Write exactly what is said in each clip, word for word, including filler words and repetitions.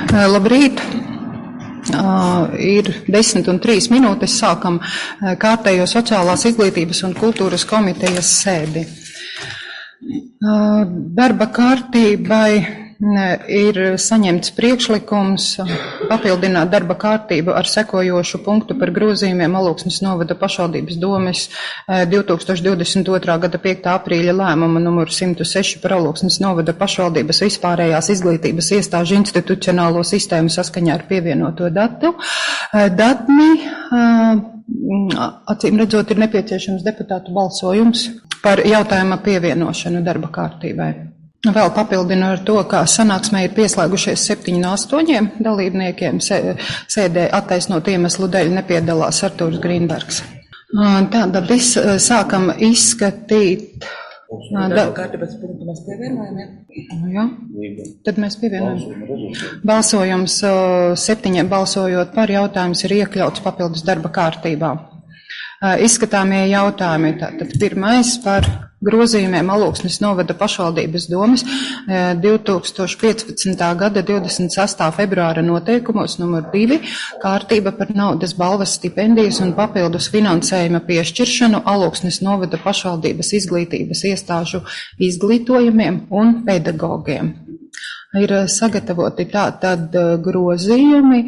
Labrīt! Uh, ir desmit un trīs minūtes, sākam uh, kārtējo sociālās izglītības un kultūras komitejas sēdi. Uh, darba kārtībai uh, ir saņemts priekšlikums uh, papildināt darba kārtību ar sekojošu punktu par grozījumiem Alūksnes novada pašvaldības domes uh, divi tūkstoši divdesmit otrā gada piektā aprīļa lēmuma numuru simtu seši par Alūksnes novada pašvaldības vispārējās izglītības iestāžu institucionālo sistēmu saskaņā ar pievienoto datu. Uh, datni, uh, acīm redzot, ir nepieciešams deputātu balsojums par jautājuma pievienošanu darba kārtībai. Vēl papildinu ar to, ka sanāksmē ir pieslēgušies septiņi no astoņiem dalībniekiem. Sēdē attaisnot iemeslu dēļ nepiedalās Artūrs Grīnbergs. Tātad es sākam izskatīt. Darba kārtības punktu mēs pievienojam, ja? Tad mēs pievienojam. Balsojums septiņiem balsojot par jautājums ir iekļauts papildus darba kārtībā. Izskatāmie jautājumi. Tātad pirmais par grozījumiem Alūksnes novada pašvaldības domes divi tūkstoši piecpadsmitā gada divdesmit sestā februāra noteikumos numur divi kārtība par naudas balvas stipendijas un papildus finansējuma piešķiršanu Alūksnes novada pašvaldības izglītības iestāžu izglītojumiem un pedagogiem. Ir sagatavoti tātad grozījumi.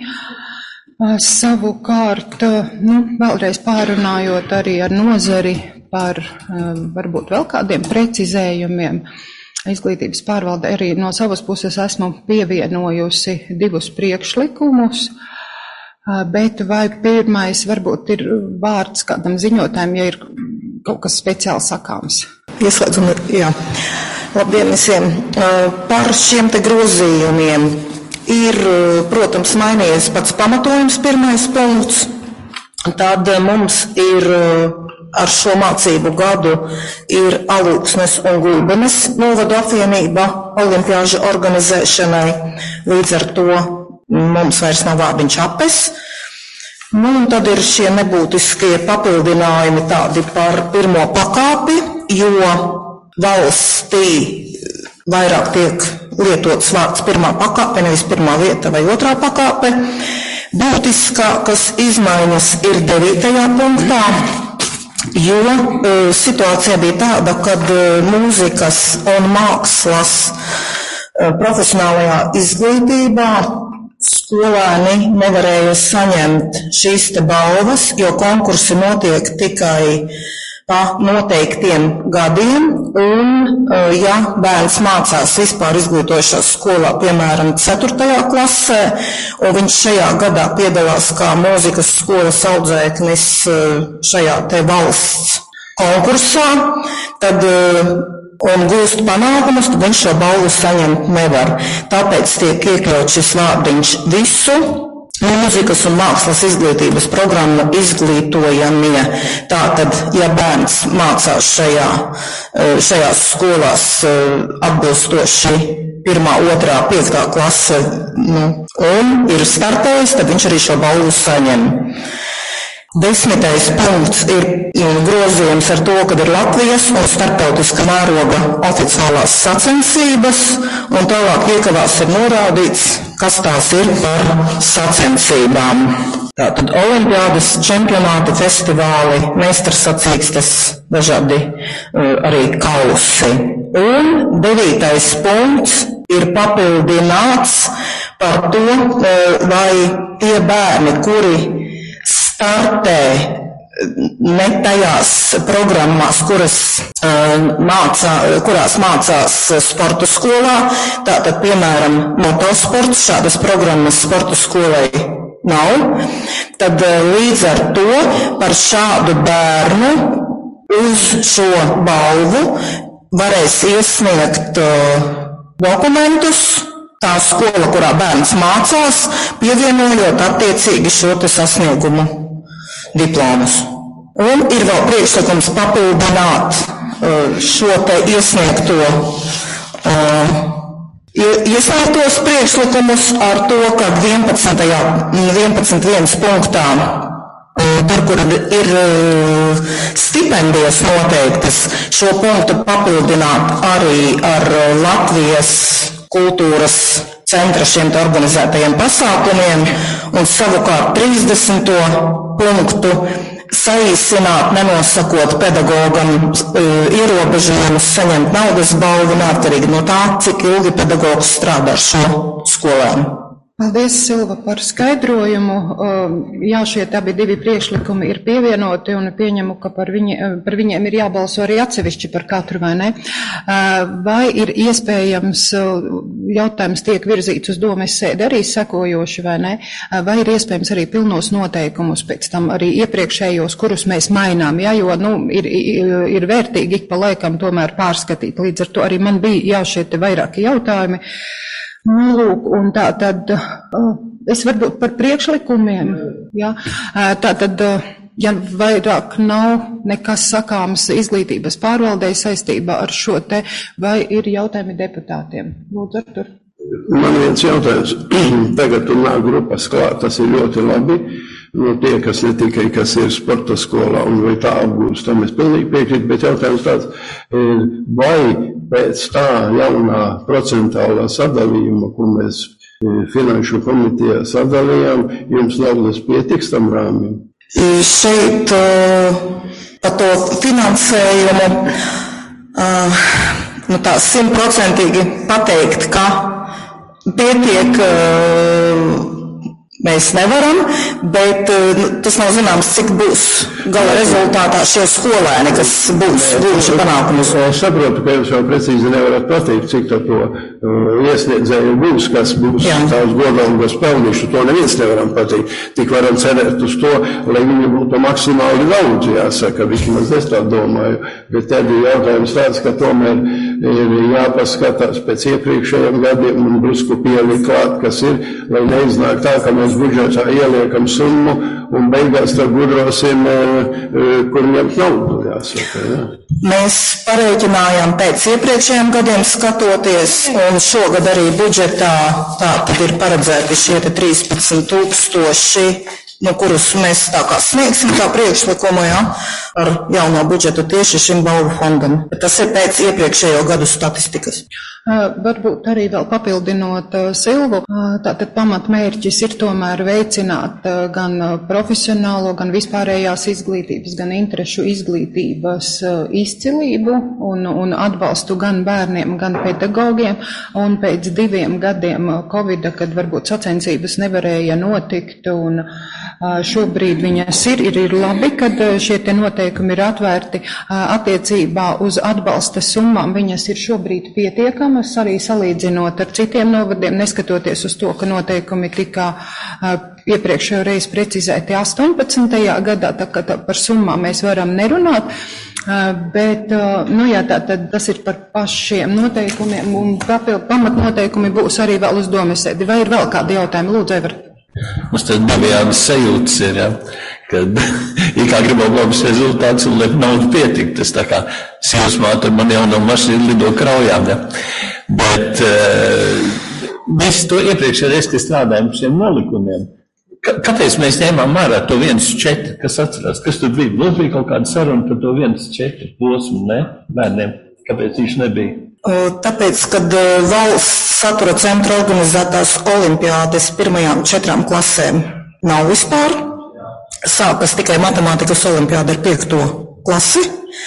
Savukārt, nu, vēlreiz pārunājot arī ar nozari par varbūt vēl kādiem precizējumiem, izglītības pārvalde arī no savas puses esmu pievienojusi divus priekšlikumus, bet vai pirmais varbūt ir vārds kādam ziņotājiem, ja ir kaut kas speciāli sakāms? Ieslēdzam, jā. Labdien visiem. Par šiem te grozījumiem. Ir, protams, mainījies pats pamatojums, pirmais punkts. Tad mums ir ar šo mācību gadu ir Alūksnes un Gulbenes novadu apvienība olimpiāžu organizēšanai. Līdz ar to mums vairs nav vārdiņš apes. Nu, un tad ir šie nebūtiskie papildinājumi tādi par pirmo pakāpi, jo valstī vairāk tiek lietots vārds pirmā pakāpe, nevis pirmā vieta vai otrā pakāpe. Būtiskākas izmaiņas ir devītajā punktā, jo e, situācija bija tāda, kad e, mūzikas un mākslas e, profesionālajā izglītībā skolēni nevarēja saņemt šīs te balvas, jo konkursi notiek tikai pa noteiktiem gadiem, un, ja bērns mācās vispār izglītojušās skolā, piemēram, ceturtajā klasē, un viņš šajā gadā piedalās kā mūzikas skolas audzēknis šajā te valsts konkursā, tad un gūst panākumus, tad viņš šo balvu saņemt nevar. Tāpēc tiek iekļauts šis vārdiņš visu mūzikas un mākslas izglītības programmu izglītojamie. Tātad, ja bērns mācās šajā, šajās skolās atbilstoši pirmā, otrā, piektā klase, nu, un ir startējis, tad viņš arī šo balvu saņem. Desmitais punkts ir grozījums ar to, kad ir Latvijas un starptautiska mēroga oficiālās sacensības, un tālāk iekavās ir norādīts, kas tās ir par sacensībām. Tātad olimpiādas, čempionāti, festivāli, meistarsacīkstes, dažādi arī kausi. Un devītais punkts ir papildināts par to, vai tie bērni, kuri startē ne tajās programmās, kuras, mācā, kurās mācās sporta skolā, tātad, piemēram, motosports, šādas programmas sporta skolai nav, tad līdz ar to par šādu bērnu uz šo balvu varēs iesniegt dokumentus, tā skola, kurā bērns mācās, pievienojot attiecīgi šo te sasniegumu diplomus. Un ir vēl priekšlikums papildināt šo te iesniegto, iesniegtos priekšlikumus ar to, ka vienpadsmit viens punktā, par kur ir stipendijas noteiktas, šo punktu papildināt arī ar Latvijas kultūras centra šiem te organizētajiem pasākumiem, un savukārt trīsdesmito punktu saīsināt, nenosakot pedagogam ierobežojumus saņemt naudas balvu neatkarīgi no tā, cik ilgi pedagogs strādā ar šo skolēnu. Paldies, Silva, par skaidrojumu. Jā, šie abi divi priekšlikumi ir pievienoti un pieņemu, ka par, viņi, par viņiem ir jābalso arī atsevišķi par katru, vai ne? Vai ir iespējams, jautājums tiek virzīts uz domes sēdi arī sekojoši, vai ne? Vai ir iespējams arī pilnos noteikumus pēc tam arī iepriekšējos, kurus mēs mainām, ja? Jo, nu, ir, ir vērtīgi ik pa laikam tomēr pārskatīt. Līdz ar to arī man bija jā, šie te vairāki jautājumi. Nu, lūk, un tā tad, es varbūt par priekšlikumiem, jā, tā tad, ja vairāk nav nekas sakāms izglītības pārvaldei saistībā ar šo te, vai ir jautājumi deputātiem? Lūdzu, Artur. Man viens jautājums, tagad tur nāk grupas klāt, tas ir ļoti labi, no tie, kas ne tikai, kas ir sporta skolā un vai tā apgūst, tam es pilnīgi piekrītu, bet jautājums tāds, vai pēc tā jaunā procentālā sadalījuma, ko mēs finanšu komitejā sadalījām, jums naudas pietiks tam rāmim? Šeit par to finansējumu, nu tā simtprocentīgi pateikt, ka pietiek mēs nevaram, bet tas nav zināms, cik būs gala rezultātā šie skolēni, kas būs guvuši panākumus. Es saprotu, ka jūs jau precīzi nevarat pateikt, cik to, to uh, iesniedzēju būs, kas būs tās godalgos pelnīšu. To neviens nevaram pateikt. Tik varam cerēt uz to, lai viņi būtu maksimāli daudz, jāsaka, vismaz es tā domāju. Bet tad ir jautājums tāds, ka tomēr ir jāpaskatās pēc iepriekšējiem gadiem un drusku pielikt klāt, kas ir, lai neiznāk tā, ka mēs budžetā ieliekam summu un beigās tad gudrosim, kur ņemt naudu, jāsaka. Ja? Mēs pareiķinājām pēc iepriekšējiem gadiem skatoties, un šogad arī budžetā tā tad ir paredzēti šie trīspadsmit tūkstoši, no kurus mēs tā kā sniegsim kā priekšlikumu, jā, ar jauno budžetu tieši šim balvu fondam. Tas ir pēc iepriekšējo gadu statistikas. Varbūt arī vēl papildinot Silvu, tātad pamatmērķis ir tomēr veicināt gan profesionālo, gan vispārējās izglītības, gan interešu izglītības izcilību un, un atbalstu gan bērniem, gan pedagogiem. Un pēc diviem gadiem Covida, kad varbūt sacensības nevarēja notikt un šobrīd viņas ir, ir, ir labi, kad šie te noteikumi ir atvērti attiecībā uz atbalsta summām, viņas ir šobrīd pietiekami. Arī salīdzinot ar citiem novadiem, neskatoties uz to, ka noteikumi tika uh, iepriekšējo reizi precizēti astoņpadsmitajā gadā, tā kā tā par summām mēs varam nerunāt, uh, bet, uh, nu jā, tā tad tas ir par pašiem noteikumiem, un papildu pamatnoteikumi būs arī vēl uz domesēdi. Vai ir vēl kādi jautājumi? Lūdzu, Evar. Mums tad nebijādas sajūtas ir, ja, kad ir kā gribam labus rezultātus un lai naudu pietikt. Tas tā kā sievas māte ar man jauno mašīnu lido kraujām, ja. Bet uh, visu to iepriekšējā reizi, kad strādājam par šiem nolikumiem, kāpēc mēs ņēmām ārā to viens četri, kas atcerās, kas tur bija? Mums bija kaut kāda saruna par to viens četri posmu, ne, bērniem. Kāpēc viņš nebija? Tāpēc, kad valsts satura centra organizētās olimpiādes pirmajām četrām klasēm nav vispār, sākas tikai matemātikas olimpiāda ar piekto klasi,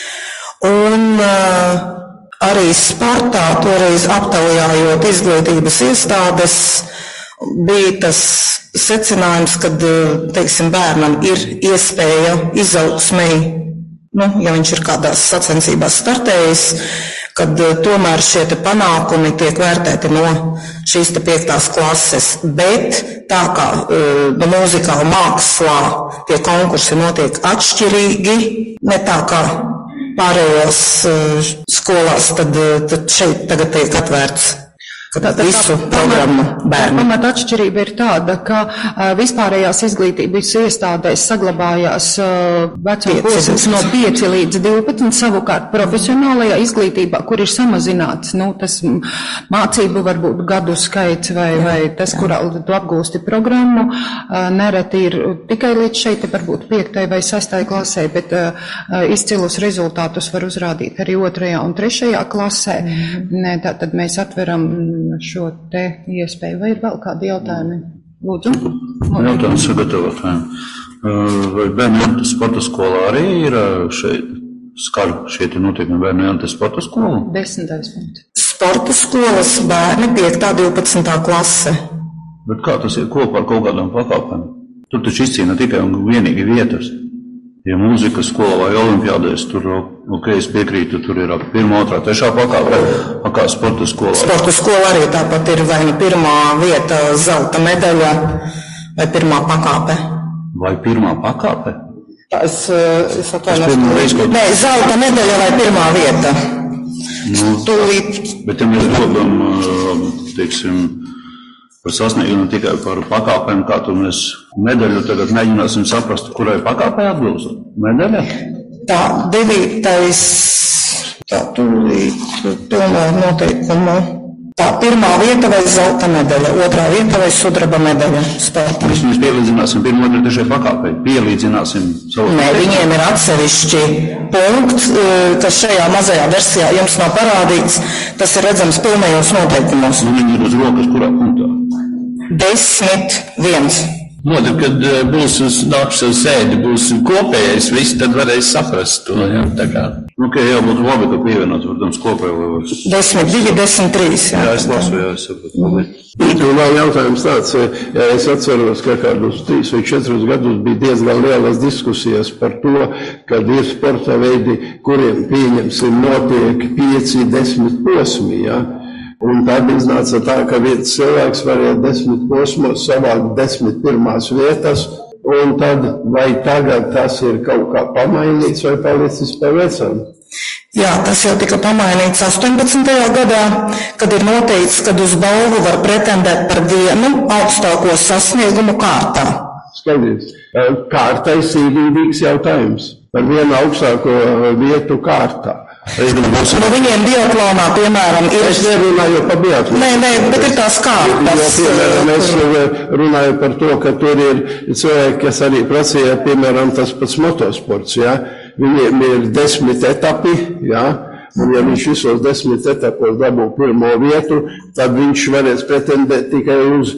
un uh, arī sportā toreiz aptaujājot izglītības iestādes, bija tas secinājums, kad, teiksim, bērnam ir iespēja izaugsmei, nu, ja viņš ir kādās sacensībās startējis, kad tomēr šie te panākumi tiek vērtēti no šīs te piektās klases, bet tā kā no mūzikā un mākslā tie konkursi notiek atšķirīgi, ne tā kā pārējās skolās, tad, tad šeit tagad tiek atvērts. Tātad visu programmu bērnu. Pamata atšķirība ir tāda, ka uh, vispārējās izglītības iestādēs saglabājās uh, vecuma posms no pieci līdz divpadsmit, savukārt profesionālajā izglītībā, kur ir samazināts, nu, tas mācību varbūt gadu skaits vai, jā, vai tas, jā, kurā tu apgūsti programmu, uh, nereti ir tikai līdz šeit, varbūt piektai vai sastai klasē, bet uh, izcilus rezultātus var uzrādīt arī otrajā un trešajā klasē. Mm. Tātad mēs atveram šo te iespēju. Vai ir vēl kādi jautājumi? Lūdzu. Jautājums sagatavotājiem. Vai bērnu sporta skolā arī ir šeit skar šie notiekumi bērnu sporta skola? Desmitais punkts. Sporta skolas bērni piektā, divpadsmitā klase. Bet kā tas ir kopā ar kaut kādām pakāpēm? Tur taču izcīna tikai un vienīgi vietas. Ja mūzikas skola vai olimpiādēs, tur, ok, es piekrītu, tur ir pirmā, otrā, trešā pakāpē, kā sporta skola. Sporta skola arī tāpat ir vai nu pirmā vieta zelta medaļa vai pirmā pakāpe. Vai pirmā pakāpe? Es, es atvainojos. Nē, zelta medaļa vai pirmā vieta. Nu, Tūlīt. Bet ja mēs domājam, teiksim, par sasniegumu tikai par pakāpēm, kā tu mēs medaļu tagad mēģināsim saprast, kurai pakāpē atbilst. Medaļa? Tā, devītais, tā tūlīt, tomēr noteikumu. Tā pirmā vieta vai zelta medaļa, otrā vieta vai sudraba medaļa sportam. Mēs mēs pielīdzināsim pirmo, otru, trešai pakāpē. Pielīdzināsim savu. Nē, viņiem ir atsevišķi punkts, kas šajā mazajā versijā jums nav parādīts. Tas ir redzams pilnajos noteikumos. Nu, viņi ir uz rokas, kurā punktā? Desmit viens. Notiek, kad būs uz nākšanu sēdi, būs kopējais, visi tad varēs saprast to, jā, tā kā. Ok, jā, būtu labi, ka pievienot, protams, kopējo. Desmit divi, desmit trīs, jā. Jā, es lasu, jā, es sapratu. Un vēl jautājums tāds, ja es atceros, ka kādus trīs vai četrus gadus bija diezgan lielas diskusijas par to, kad ir sporta veidi, kuriem pieņemsim notiek pieci, desmit posmi, jā. Un tad iznāca tā, ka viens cilvēks varēja desmit posmos savākt desmit pirmās vietas, un tad vai tagad tas ir kaut kā pamainīts vai palicis par vecam? Jā, tas jau tika pamainīts astoņpadsmitajā gadā, kad ir noteikts, kad uz balvu var pretendēt par vienu augstāko sasniegumu kārtā. Skaidrs, kārtais īrīdīgs jautājums par vienu augstāko vietu kārtā. Nu, viņiem biatlonā, piemēram, ir... Es nerunāju par biatlonu. Nē, nē, bet ir tās kārtas. Jo, piemēram, es runāju par to, ka tur ir cilvēki, kas arī prasīja, piemēram, tas pats motosports, jā. Viņiem ir desmit etapi, jā. Un ja viņš visos desmit etapos dabū pirmo vietu, tad viņš varēs pretendēt tikai uz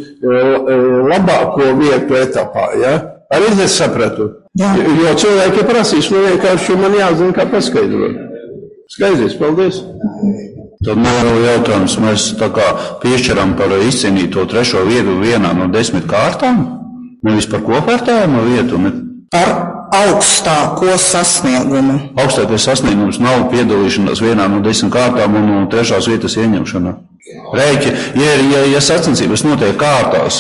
labāko vietu etapā, jā. Arī es sapratu. Jā. Jo cilvēki prasīs, nu vienkārši man jāzina, kā paskaidrot. Skaidrs, paldies. Tad man vēl jautājums, mēs tā kā piešķiram par izcīnīto trešo vietu vienā no desmit kārtām? Nevis par kopvērtējumu vietu? Ne? Par augstāko sasniegumu. Augstākais sasniegums nav piedalīšanās vienā no desmit kārtām un no trešās vietas ieņemšana. Rēķi, ja, ja, ja sacensības notiek kārtās,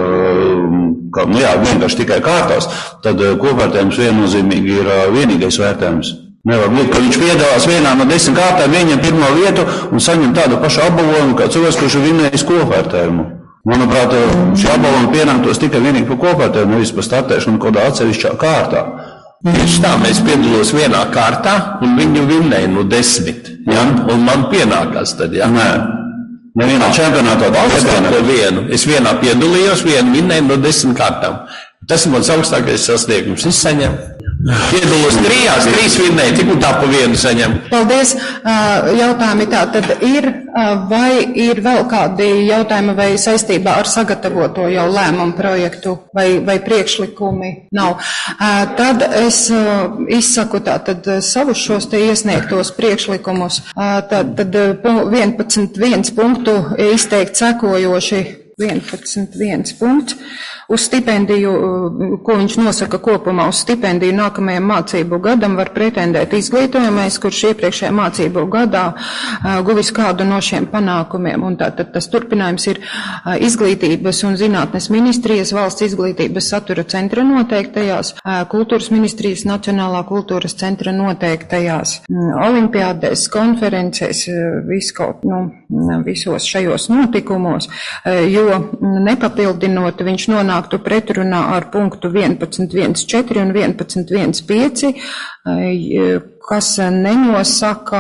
kā, nu jā, vienkārši tikai kārtās, tad kopvērtējums viennozīmīgi ir vienīgais vērtējums. Nevar būt, ka viņš piedalās vienā no desmit kārtām, viņam pirmo vietu un saņem tādu pašu apbalvojumu, kā cilvēks, kurš ir vinnējis kopvērtējumu. Manuprāt, šī apbalvojuma pienāktos tikai vienīgi par kopvērtējumu, nevis par startēšanu kādā atsevišķā kārtā. Tieši tā, mēs piedalos vienā kārtā un viņu vinnēju no desmit, ja? Un man pienākās tad, jā. Nē, nevienā čempionātā augstāko vienu. Es vienā piedalījos, vienu vinnēju no desmit kārtām. Tas ir mans augstākais sasniegums. Es saņemu. Piedalos trijās, trīs vinnēji, tik un tā pa vienu saņem. Paldies. Jautājumi tā tad ir, vai ir vēl kādi jautājumi vai saistībā ar sagatavoto jau lēmumu projektu vai, vai priekšlikumi? Nav. Tad es izsaku tā tad savus šos te iesniegtos priekšlikumus. Tad, tad vienpadsmit viens punktu izteikt sekojoši. vienpadsmit viens punkts uz stipendiju, ko viņš nosaka kopumā uz stipendiju nākamajam mācību gadam var pretendēt izglītojamais, kurš iepriekšējā mācību gadā uh, guvis kādu no šiem panākumiem. Un tātad tas turpinājums ir uh, izglītības un zinātnes ministrijas, valsts izglītības satura centra noteiktajās, uh, kultūras ministrijas nacionālā kultūras centra noteiktajās, um, olimpiādēs, konferencēs, uh, viskaut, nu, visos šajos notikumos, uh, jo nepapildinot viņš nonāktu pretrunā ar punktu vienpadsmit viens četri un vienpadsmit viens pieci, kas nenosaka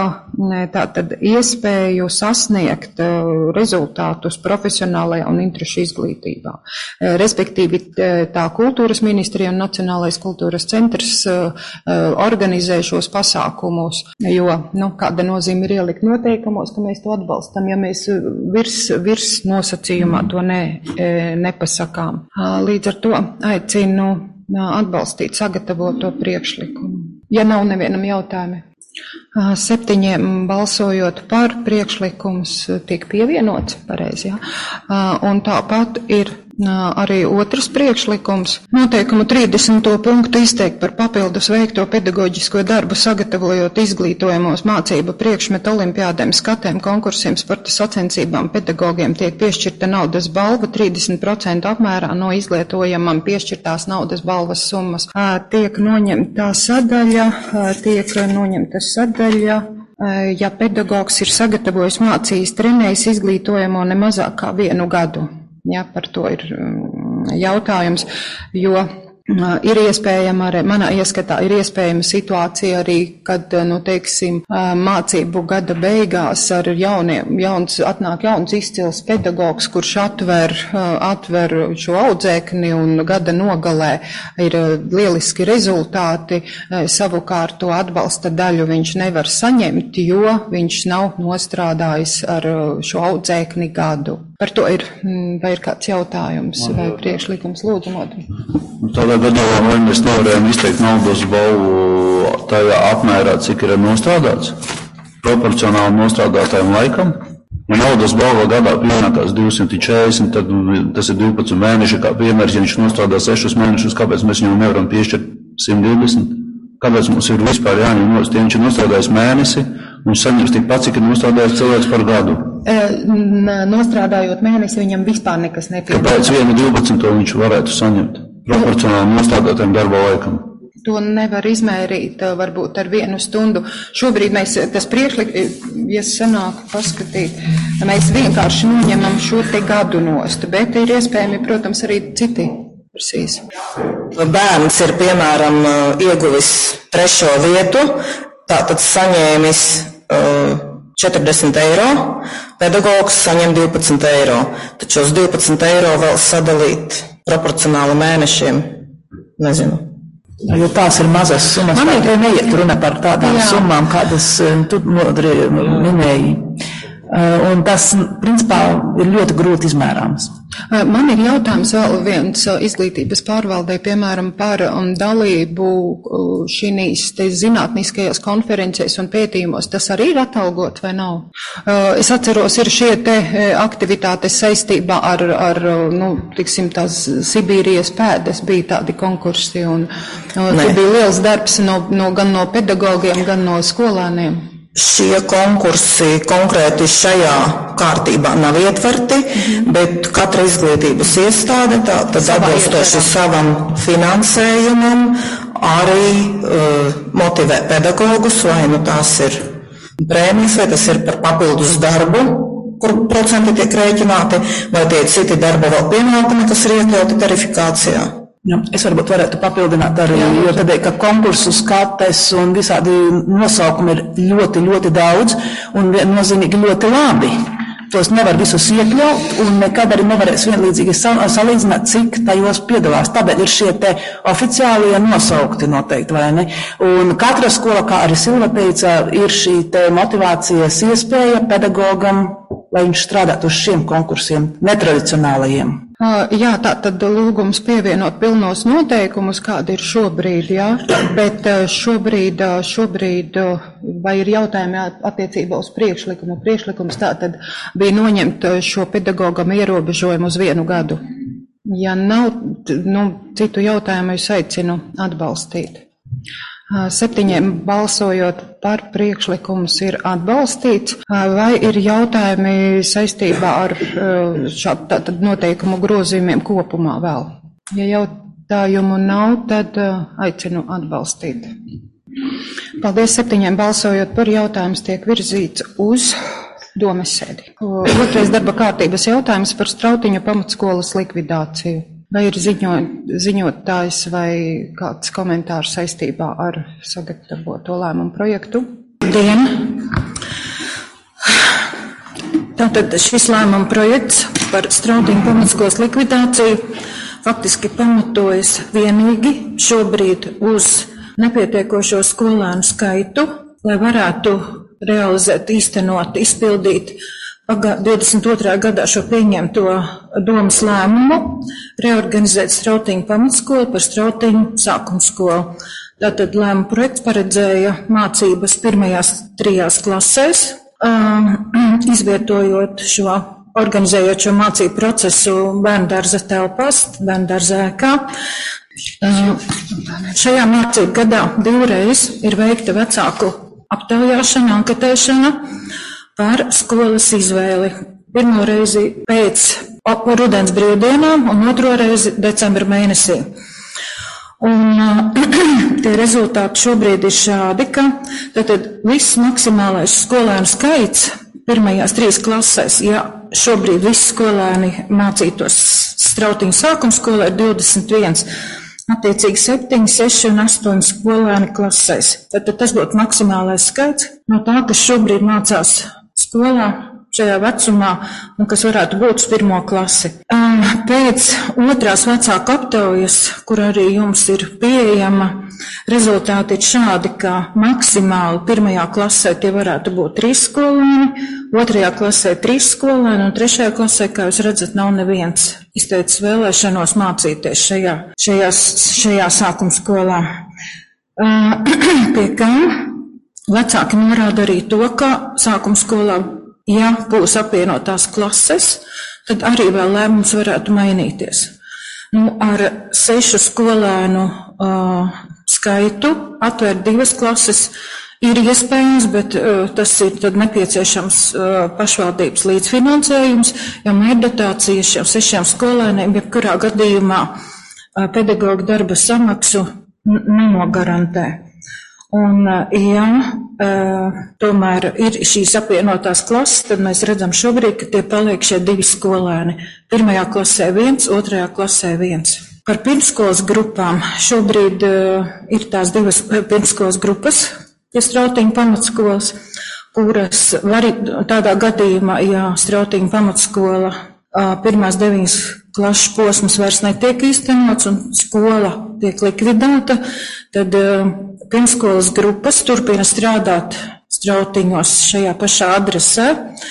tātad iespēju sasniegt rezultātus profesionālajā un interešu izglītībā. Respektīvi, tā kultūras ministrija un Nacionālais kultūras centrs organizē šos pasākumus, jo, nu, kāda nozīme ir ielikt noteikumos, ka mēs to atbalstam, ja mēs virs, virs nosacījumā to ne, nepasakām. Līdz ar to aicinu atbalstīt sagatavoto priekšlikumu. Ja nav nevienam jautājumi. Septiņiem balsojot par, priekšlikums tiek pievienots, pareizi, jā. Un tāpat ir arī otrs priekšlikums. Noteikumu trīsdesmito punktu izteikt par papildus veikto pedagoģisko darbu, sagatavojot izglītojamos mācību priekšmetu olimpiādēm, skatēm, konkursiem, sporta sacensībām, pedagogiem tiek piešķirta naudas balva trīsdesmit procentu apmērā no izglītojamam piešķirtās naudas balvas summas. Tiek noņemta sadaļa, tiek noņemta sadaļa, ja pedagogs ir sagatavojis, mācījis, trenējis izglītojamo ne mazāk kā vienu gadu. Jā, par to ir jautājums, jo ir iespējama arī, manā ieskatā ir iespējama situācija arī, kad, nu, teiksim, mācību gada beigās ar jauniem, jauns, atnāk jauns izcils pedagogs, kurš atver, atver šo audzēkni un gada nogalē ir lieliski rezultāti, savukārt to atbalsta daļu viņš nevar saņemt, jo viņš nav nostrādājis ar šo audzēkni gadu. Par to ir, vai ir kāds jautājums vai priekšlikums, lūdzu, Modri. Tādā gadījumā vai mēs nevarējam izteikt naudas balvu tajā apmērā, cik ir nostrādāts, proporcionāli nostrādātājiem laikam. Ja naudas balva gadā pienākās divsimt četrdesmit, tad tas ir divpadsmit mēneši, kā piemērs, ja viņš nostrādā sešus mēnešus, kāpēc mēs viņam nevaram piešķirt simt divdesmit? Kāpēc mums ir vispār jāņem nost? Ja viņš ir nostrādājis mēnesi, viņš saņems tikpat, cik ir nostrādājis cilvēks par gadu. Nostrādājot mēnesi, viņam vispār nekas nepiedod. Kāpēc vienu divdesmito viņš varētu saņemt? Proporcionāli nostrādātiem darba laikam. To nevar izmērīt varbūt ar vienu stundu. Šobrīd mēs, tas priekšlikums, ja sanāk paskatīt, mēs vienkārši noņemam šo te gadu nost, bet ir iespējami, protams, arī citi versijas. Bērns ir, piemēram, ieguvis trešo vietu, tātad saņēmis četrdesmit eiro, pedagogs saņem divpadsmit eiro, taču uz divpadsmit eiro vēl sadalīt proporcionāli mēnešiem, nezinu. Jo tās ir mazas summas, man ir neiet runa par tādām jā. Summām, kādas tu Modri minēji. Un tas, principā, ir ļoti grūti izmērāms. Man ir jautājums vēl viens izglītības pārvaldē, piemēram, par dalību šīs te zinātniskajās konferencēs un pētījumos. Tas arī ir atalgot vai nav? Es atceros, ir šie te aktivitātes saistībā ar, ar nu, tiksim, tās Sibīrijas pēdas, bija tādi konkursi, un tur bija liels darbs no, no, gan no pedagogiem, gan no skolēniem. Šie konkursi konkrēti šajā kārtībā nav ietverti, mm-hmm. bet katra izglītības iestāde tad atbilstoši savam finansējumam arī uh, motivē pedagogus, vai nu tās ir prēmijas, vai tas ir par papildus darbu, kur procenti tiek rēķināti, vai tie citi darba vēl pienākumi, kas ir iekļauti tarifikācijā. Jā, es varbūt varētu papildināt arī, jā, jo tādēļ, ka konkursu skates un visādi nosaukumi ir ļoti, ļoti daudz un nozīmīgi ļoti labi. Tos nevar visus iekļaut un nekad arī nevarēs vienlīdzīgi salīdzināt, cik tajos piedalās. Tāpēc ir šie te oficiālie nosaukti noteikti, vai ne? Un katra skola, kā arī Silva teica, ir šī te motivācijas iespēja pedagogam, lai viņš strādātu uz šiem konkursiem, netradicionālajiem. Jā, tā tad lūgums pievienot pilnos noteikumus, kādi ir šobrīd, jā, bet šobrīd, šobrīd vai ir jautājumi attiecībā uz priekšlikumu. Priekšlikums tā tad bija noņemt šo pedagogam ierobežojumu uz vienu gadu. Ja nav, nu, citu jautājumu es aicinu atbalstīt. Septiņiem balsojot par priekšlikumus ir atbalstīts, vai ir jautājumi saistībā ar šādu noteikumu grozījumiem kopumā vēl? Ja jautājumu nav, tad aicinu atbalstīt. Paldies, septiņiem balsojot par jautājums tiek virzīts uz domes sēdi. Otrais darba kārtības jautājums par Strautiņu pamatskolas likvidāciju. Vai ir ziņo, ziņotājs vai kāds komentārs saistībā ar sagatavoto lēmumu projektu? Dien. Tātad šis lēmuma projekts par Strautiņu pamatskolas likvidāciju faktiski pamatojas vienīgi šobrīd uz nepietiekošo skolēnu skaitu, lai varētu realizēt, īstenot, izpildīt divdesmit otrā gadā šo pieņemto domas lēmumu, reorganizēt Strautiņu pamatskolu par Strautiņu sākumskolu. Tātad lēmuma projekts paredzēja mācības pirmajās trijās klasēs, izvietojot šo, organizējot šo mācību procesu bērndārza telpās, bērndārza ēkā. Šajā mācību gadā divreiz ir veikta vecāku aptaujāšana, anketēšana par skolas izvēli. Pirmo reizi pēc rudens brīvdienām un otro reizi decembra mēnesī. Un tie rezultāti šobrīd ir šādi, ka tātad viss maksimālais skolēnu skaits pirmajās trīs klasēs, ja šobrīd visi skolēni mācītos Strautiņu sākumskolā ir divdesmit viens, attiecīgi septiņi, seši un astoņi skolēni klasēs. Tātad tas būtu maksimālais skaits no tā, kas šobrīd mācās skolā šajā vecumā un kas varētu būt uz pirmo klasi. Pēc otrās vecāku aptaujas, kur arī jums ir pieejama, rezultāti ir šādi, ka maksimāli pirmajā klasē tie varētu būt trīs skolēni, otrajā klasē trīs skolēni un trešajā klasē, kā jūs redzat, nav neviens izteicis vēlēšanos mācīties šajā, šajā, šajā sākumskolā. Pie kā vecāki norāda arī to, ka sākumskolā, ja būs apvienotās klases, tad arī vēl lēmums varētu mainīties. Nu, ar sešu skolēnu uh, skaitu atvērt divas klases ir iespējams, bet uh, tas ir tad nepieciešams uh, pašvaldības līdzfinansējums, jo mērķdotācija šiem sešiem skolēniem jebkurā gadījumā uh, pedagoģa darba samaksu nenogarantē. Un, ja tomēr ir šīs apvienotās klases, tad mēs redzam šobrīd, ka tie paliek šie divi skolēni. Pirmajā klasē viens, otrajā klasē viens. Par pirmskolas grupām šobrīd ir tās divas pirmskolas grupas pie Strautiņu pamatskolas, kuras var tādā gadījumā, ja Strautiņu pamatskola pirmās deviņas klašu posmas vairs netiek īstenots un skola tiek likvidēta, tad pirmskolas grupas turpina strādāt Strautiņos šajā pašā adresē,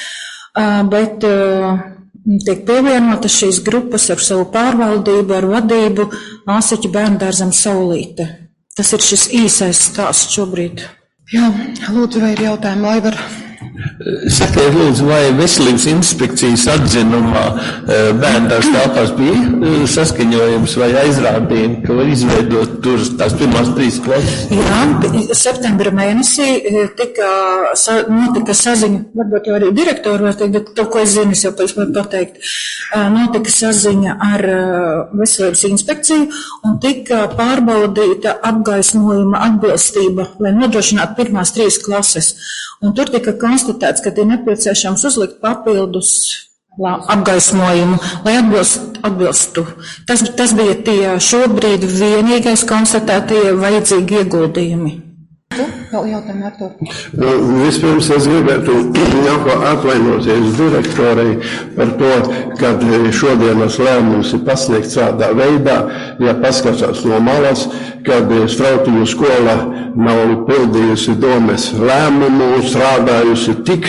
bet tiek pievienotas šīs grupas ar savu pārvaldību, ar vadību Āseķu bērndārzam Saulīte. Tas ir šis īsais stāsts šobrīd. Jā, lūdzu, vai ir jautājumi, lai var... Sakiet, lūdzu, vai veselības inspekcijas atzinumā bērndārs telpās bija saskaņojums vai aizrādījumi, ka var izveidot tur tās pirmās trīs klases? Jā, septembra mēnesī tika, notika saziņa, varbūt jau arī direktori var teikt, bet to, ko es zinu, es jau pēc varu pateikt, notika saziņa ar veselības inspekciju un tika pārbaudīta apgaismojuma atbilstība, lai nodrošinātu pirmās trīs klases. Un tur tika konstatēts, ka ir nepieciešams uzlikt papildus apgaismojumu, lai atbilst, atbilstu. Tas, tas bija tie šobrīd vienīgais konstatētie vajadzīgi ieguldījumi. Vēl jautājumu ar to. Nu, vispirms es gribētu atvainoties direktorei par to, kad šodienas lēmums ir pasniegts tādā veidā, ja paskatās no malas, kad Strautiņu skola nav pildījusi domes lēmumu, strādājusi tik,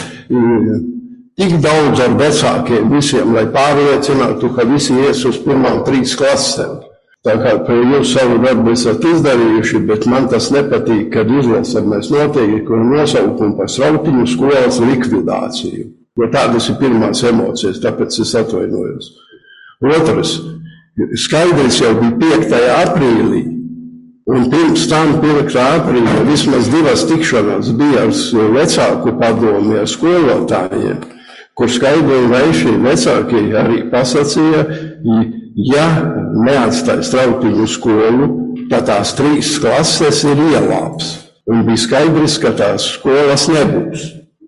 tik daudz ar vecākiem visiem, lai pārliecinātu, ka visi ies uz pirmām trīs klasēm. Tā kā jūs savu darbu esat izdarījuši, bet man tas nepatīk, kad izlasam mēs noteikti nosaukumu par Strautiņu skolas likvidāciju. Jo tādas ir pirmās emocijas, tāpēc es atvainojos. Otrs, skaidrs jau bija piektajā aprīlī, un pirms tam pirmā aprīļa vismaz divas tikšanās bija ar vecāku padomi, ar skolotājiem, kur skaidri un gaiši vecāki arī pasacīja, ja neatstāja Strautiņu skolu, tad tās trīs klases ir ielāps. Un bija skaidrs, ka tās skolas nebūs.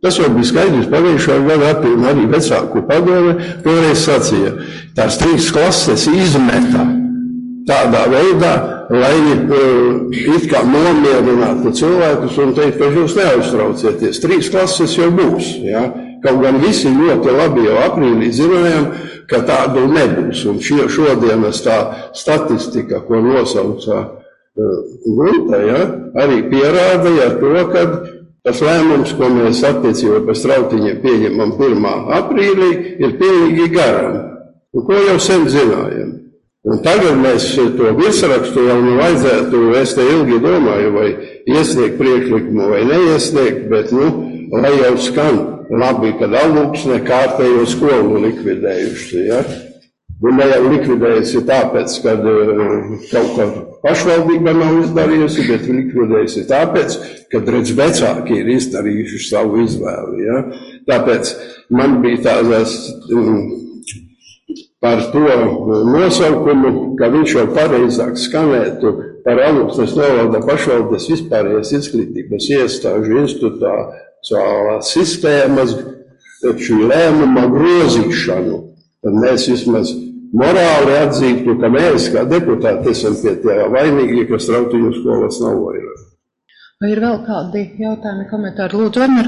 Tas jau bija skaidrs pagājušā gada aprīlī, arī vecāku padome toreiz sacīja. Tās trīs klases izmeta tādā veidā, lai uh, it kā nomierinātu cilvēkus un teikt, ka jūs neuztraucieties. Trīs klases jau būs, ja? Kaut gan visi ļoti labi jau aprīlī zinājām, ka tādu nebūs. Un šie, šodienas tā statistika, ko nosaucā uh, Gunta, ja? Arī pierādīja to, ka tas lēmums, ko mēs attiecībā par Strautiņiem pieņemam pirmā aprīlī, ir pilnīgi garām, un ko jau sen zinājam. Un tagad mēs to virsrakstu jau nu vajadzētu, es te ilgi domāju, vai iesniegt priekšlikumu vai neiesniegt, bet, nu, lai jau skan labi, kad Alūksne kārtējo skolu likvidējuši, ja? Un ne jau likvidējusi tāpēc, kad kaut kā pašvaldība nav izdarījusi, bet likvidējusi tāpēc, kad redz vecāki ir izdarījuši savu izvēli. Ja? Tāpēc man bija tādās um, par to nosaukumu, ka viņš jau pareizāk skanētu par Alūksnes novada pašvaldes vispārējās izglītības iestāžu institucionālās sistēmas šī lēmuma grozīšanu. Tad mēs vismaz morāli atzītu, ka mēs, kā deputāti, esam pie tā vainīgi, ka Strautiņu skolas nav vairāk. Vai ir vēl kādi jautājumi, komentāri? Lūdzu, Armar.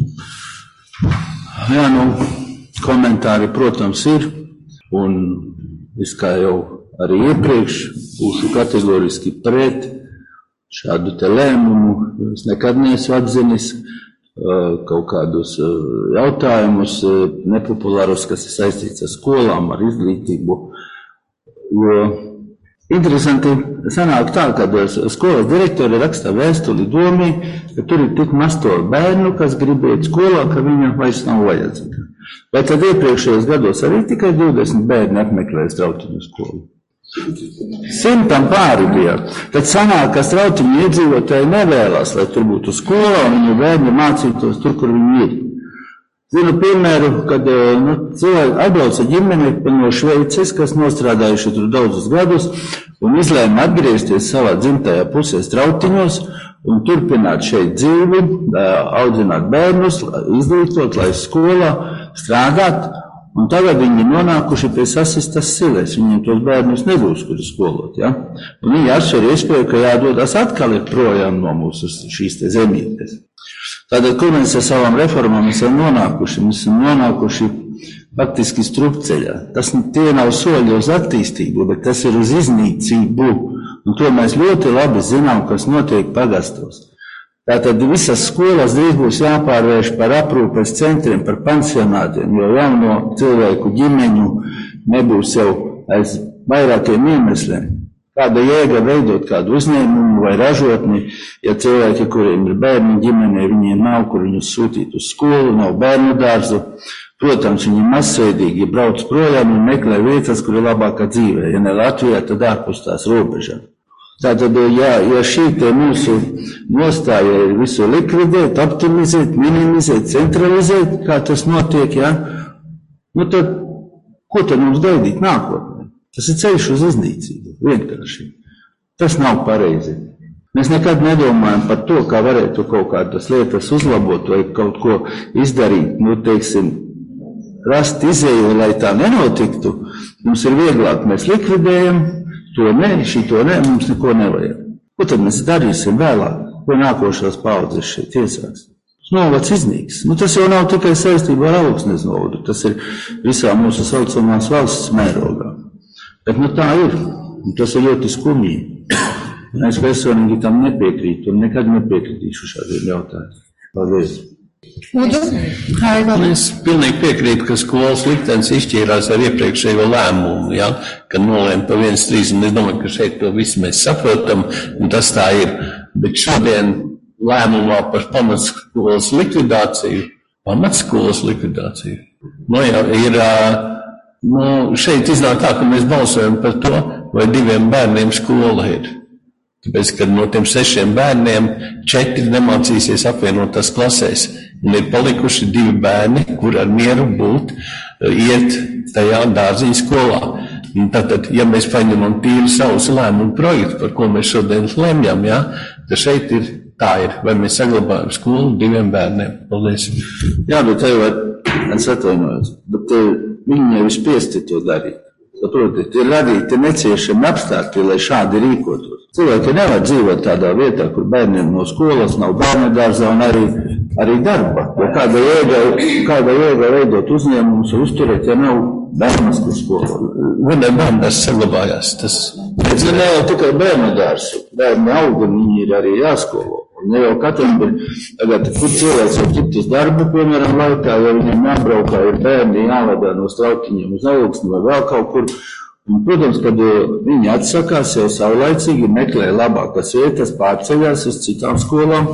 Jā, nu, komentāri, protams, ir, un es kā jau arī iepriekš būšu kategoriski pret šādu te lēmumu, es nekad neesmu atzinis kaut kādus jautājumus nepopulārus, kas ir saistīts ar skolām, ar izglītību. Jo interesanti sanāk tā, kad skolas direktori raksta vēstuli domī, ka tur ir tik maz to bērnu, kas grib iet skolā, ka viņam vairs nav vajadzīga. Vai tad iepriekšējos gados arī tikai divdesmit bērni apmeklēja Strautiņu skolu? Simtam pāri bija. Tad sanāk, ka Strautiņu iedzīvotāji nevēlas, lai tur būtu skola un viņu bērni mācītos tur, kur viņi ir. Zinu piemēru, kad nu, cilvēki atbrauca ģimeni no Šveices, kas nostrādājuši tur daudzus gadus un izlēma atgriezties savā dzimtajā pusē Strautiņos un turpināt šeit dzīvi, audzināt bērnus, izglītot, lai skolā strādāt. Un tagad viņi nonākuši pie sasistas siles, viņiem tos bērnus nebūs, kuri skolot, ja? Un viņi atšķir iespēju, ka jādodas atkal ir projām no mūsu šīs te zemītes. Tātad, kur mēs ar savām reformām esam nonākuši? Mēs esam nonākuši faktiski strupceļā. Tas tie nav soļi uz attīstību, bet tas ir uz iznīcību. Un to mēs ļoti labi zinām, kas notiek pagastos. Tātad visas skolas drīz būs jāpārvērš par aprūpes centriem, par pansionātiem, jo jauno cilvēku ģimeņu nebūs jau aiz vairākiem iemesliem. Kāda jēga veidot kādu uzņēmumu vai ražotni, ja cilvēki, kuriem ir bērni ģimenē, viņiem nav, kur viņus sūtīt uz skolu, nav bērnu dārzu. Protams, viņi masveidīgi brauc projām un meklē vietas, kur ir labākā dzīvē. Ja ne Latvijā, tad ārpus tās robežām. Tātad, ja, ja šī te mūsu nostāja ir visu likvidēt, optimizēt, minimizēt, centralizēt, kā tas notiek, ja, nu tad, ko tad mums gaidīt nākotnē? Tas ir ceļš uz iznīcību, vienkārši. Tas nav pareizi. Mēs nekad nedomājam par to, kā varētu kaut kādas lietas uzlabot vai kaut ko izdarīt, nu, teiksim, rast izēju, lai tā nenotiktu. Mums ir vieglāk, mēs likvidējam, to ne, šito ne, mums neko nevajag. Ko tad mēs darīsim vēlāk? Ko nākošās paudzes šeit iesāks? Novads iznīks. Nu, tas jau nav tikai saistībā ar Alūksnes novadu, tas ir visā mūsu saucamās valsts mērogā. Bet nu tā ir, un tas ir ļoti skumji. Es personīgi tam nepiekrītu un nekad nepiekritīšu šādiem jautājumiem. Paldies! Es pilnīgi piekrītu, ka skolas liktenis izšķīrās ar iepriekšējo lēmumu, ja, kad nolēma pa viens trīs, un es domāju, ka šeit to visu mēs saprotam, un tas tā ir. Bet šodien lēmumā par pamatskolas likvidāciju, pamatskolas likvidāciju, nu jā, ir, nu, šeit iznāk tā, ka mēs balsojam par to, vai diviem bērniem skola ir. Tāpēc, kad no tiem sešiem bērniem četri nemācīsies apvienotās klasēs, un ir palikuši divi bērni, kur ar mieru būt, iet tajā dārziņa skolā. Un tātad, ja mēs paņemam tīri savus lēmumu projektu, par ko mēs šodien lemjam, ja, tad šeit ir tā ir. Vai mēs saglabājam skolu diviem bērniem? Paldies. Jā, bet tev var, es atvainojos, bet viņi jau ir spiesti to darīt. Saprotiet, ir radīti neciešami apstākļi, lai šādi rīkotos. Cilvēki nevar dzīvot tādā vietā, kur bērniem no skolas nav bērnu dārzā un arī, arī darba. Jo kāda jēga, kāda jēga veidot uzņēmumus un uzturēt, ja nav bērnas, kur skola. Vienai bērnas saglabājās. Tas Bet ne jau tikai bērnu dārzu. Bērni aug un viņi ir arī jāskolo. Un ne jau katram ir, tagad, kur cilvēks var tikt uz darbu, piemēram, laikā, ja viņam jābraukā, ir bērni jāvadā no Strautiņiem uz Alūksni vai vēl kaut kur. Un, protams, kad viņi atsakās jau saulaicīgi, meklē labākas vietas, pārceļās uz citām skolām,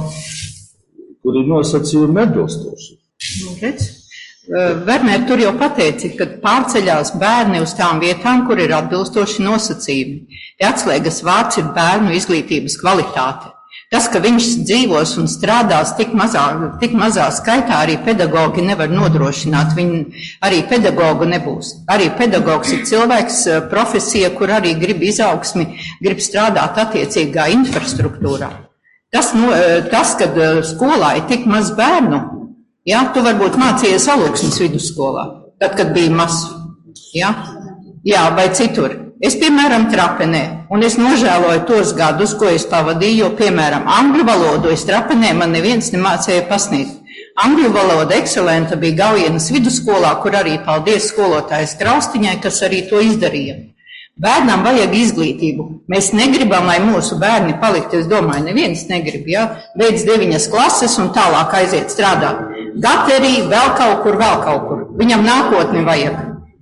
kur ir nosacījumi atbilstoši. Redz? Werner, tur jau pateici, ka pārceļās bērni uz tām vietām, kur ir atbilstoši nosacījumi. Te atslēgas vārds ir bērnu izglītības kvalitāte. Tas, ka viņš dzīvos un strādās tik mazā, tik mazā skaitā, arī pedagogi nevar nodrošināt. Viņi arī pedagogu nebūs. Arī pedagogs ir cilvēks, profesija, kur arī grib izaugsmi, grib strādāt attiecīgā infrastruktūrā. Tas, no, tas kad skolā ir tik maz bērnu, jā, tu varbūt mācījies Alūksnes vidusskolā, tad, kad bija maz, jā, jā, vai citur. Es, piemēram, Trapenē, un es nožēloju tos gadus, ko es pavadīju, jo, piemēram, angļu valodu es Trapenē man neviens nemācēja pasniegt. Angļu valoda ekscelenta bija Gaujienas vidusskolā, kur arī paldies skolotājas Kraustiņai, kas arī to izdarīja. Bērnam vajag izglītību. Mēs negribam, lai mūsu bērni palikt, es domāju, neviens negrib, jā, beidz deviņas klases un tālāk aiziet strādāt. Gaterī, vēl kaut kur, vēl kaut kur. Viņam nākotni vajag.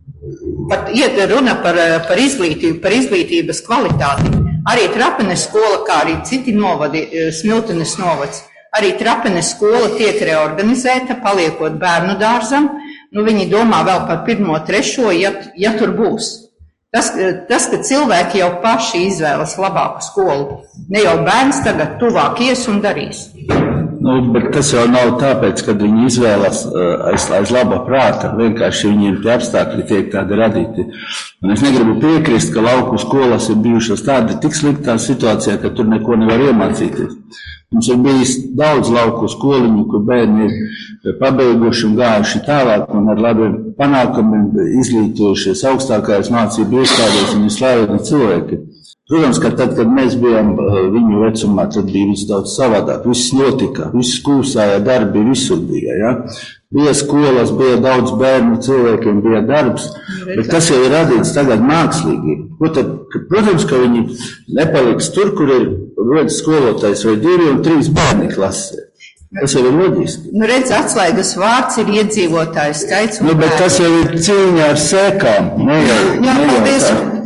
Pat iet runa par, par izglītību, par izglītības kvalitāti. Arī Trapenes skola, kā arī citi novadi, Smiltenes novads, arī Trapenes skola tiek reorganizēta, paliekot bērnu dārzam. Nu, viņi domā vēl par pirmo, trešo, ja, ja tur būs. Tas, tas, ka cilvēki jau paši izvēlas labāku skolu. Ne jau bērns tagad tuvāk ies un darīs. Nu, bet tas jau nav tāpēc, kad viņi izvēlas uh, aiz, aiz laba prāta, vienkārši viņiem tie apstākļi tiek tādi radīti. Un es negribu piekrist, ka lauku skolas ir bijušas tādi tik sliktā situācijā, ka tur neko nevar iemācīties. Mums ir bijis daudz lauku skoliņu, kur bērni ir pabeiguši un gājuši tālāk un ar labiem panākumiem izglītojušies augstākajās mācību iestādēs un ir slaveni cilvēki. Protams, ka tad, kad mēs bijām viņu vecumā, tad bija viss daudz savādāk. Viss notika, viss kūsāja, darbi visur bija, ja? Bija skolas, bija daudz bērnu, cilvēkiem bija darbs, bet tas jau ir radīts tagad mākslīgi. Tad, protams, ka viņi nepaliks tur, kur ir viens skolotājs vai divi un trīs bērni klasē. Tas jau ir loģiski. Nu, redz, atslēgas vārds ir iedzīvotājs skaits. Nu, bet tas jau ir cīņa ar sēkām. Ne jau, Jā, ne paldies. jau tā.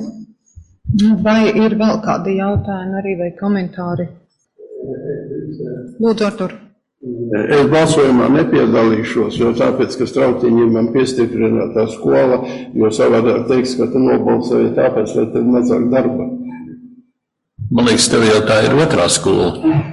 Vai ir vēl kādi jautājumi arī vai komentāri? Lūdzu, Artur. Es balsojumā nepiedalīšos, jo tāpēc, ka Strautiņiem man piestiprinātā skola, jo savādāk teiks, ka tu nobalsoji tāpēc, lai tev mazāk darba. Man liekas, tev jau tā ir otrā skola.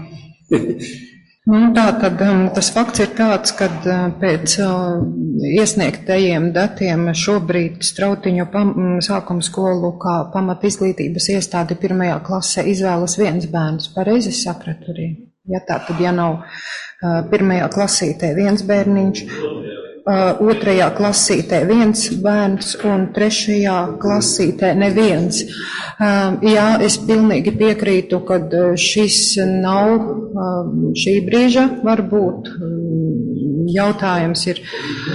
Nu, tā tad tas fakts ir tāds, ka pēc iesniegtajiem datiem šobrīd Strautiņu pam, sākuma skolu kā pamat izglītības iestādi pirmajā klasē izvēlas viens bērns. Pareizi sapratu arī. Ja tā tad, ja nav pirmajā klasītē viens bērniņš, otrajā klasītē viens bērns un trešajā klasītē neviens. Jā, es pilnīgi piekrītu, ka šis nav šī brīža, varbūt jautājums ir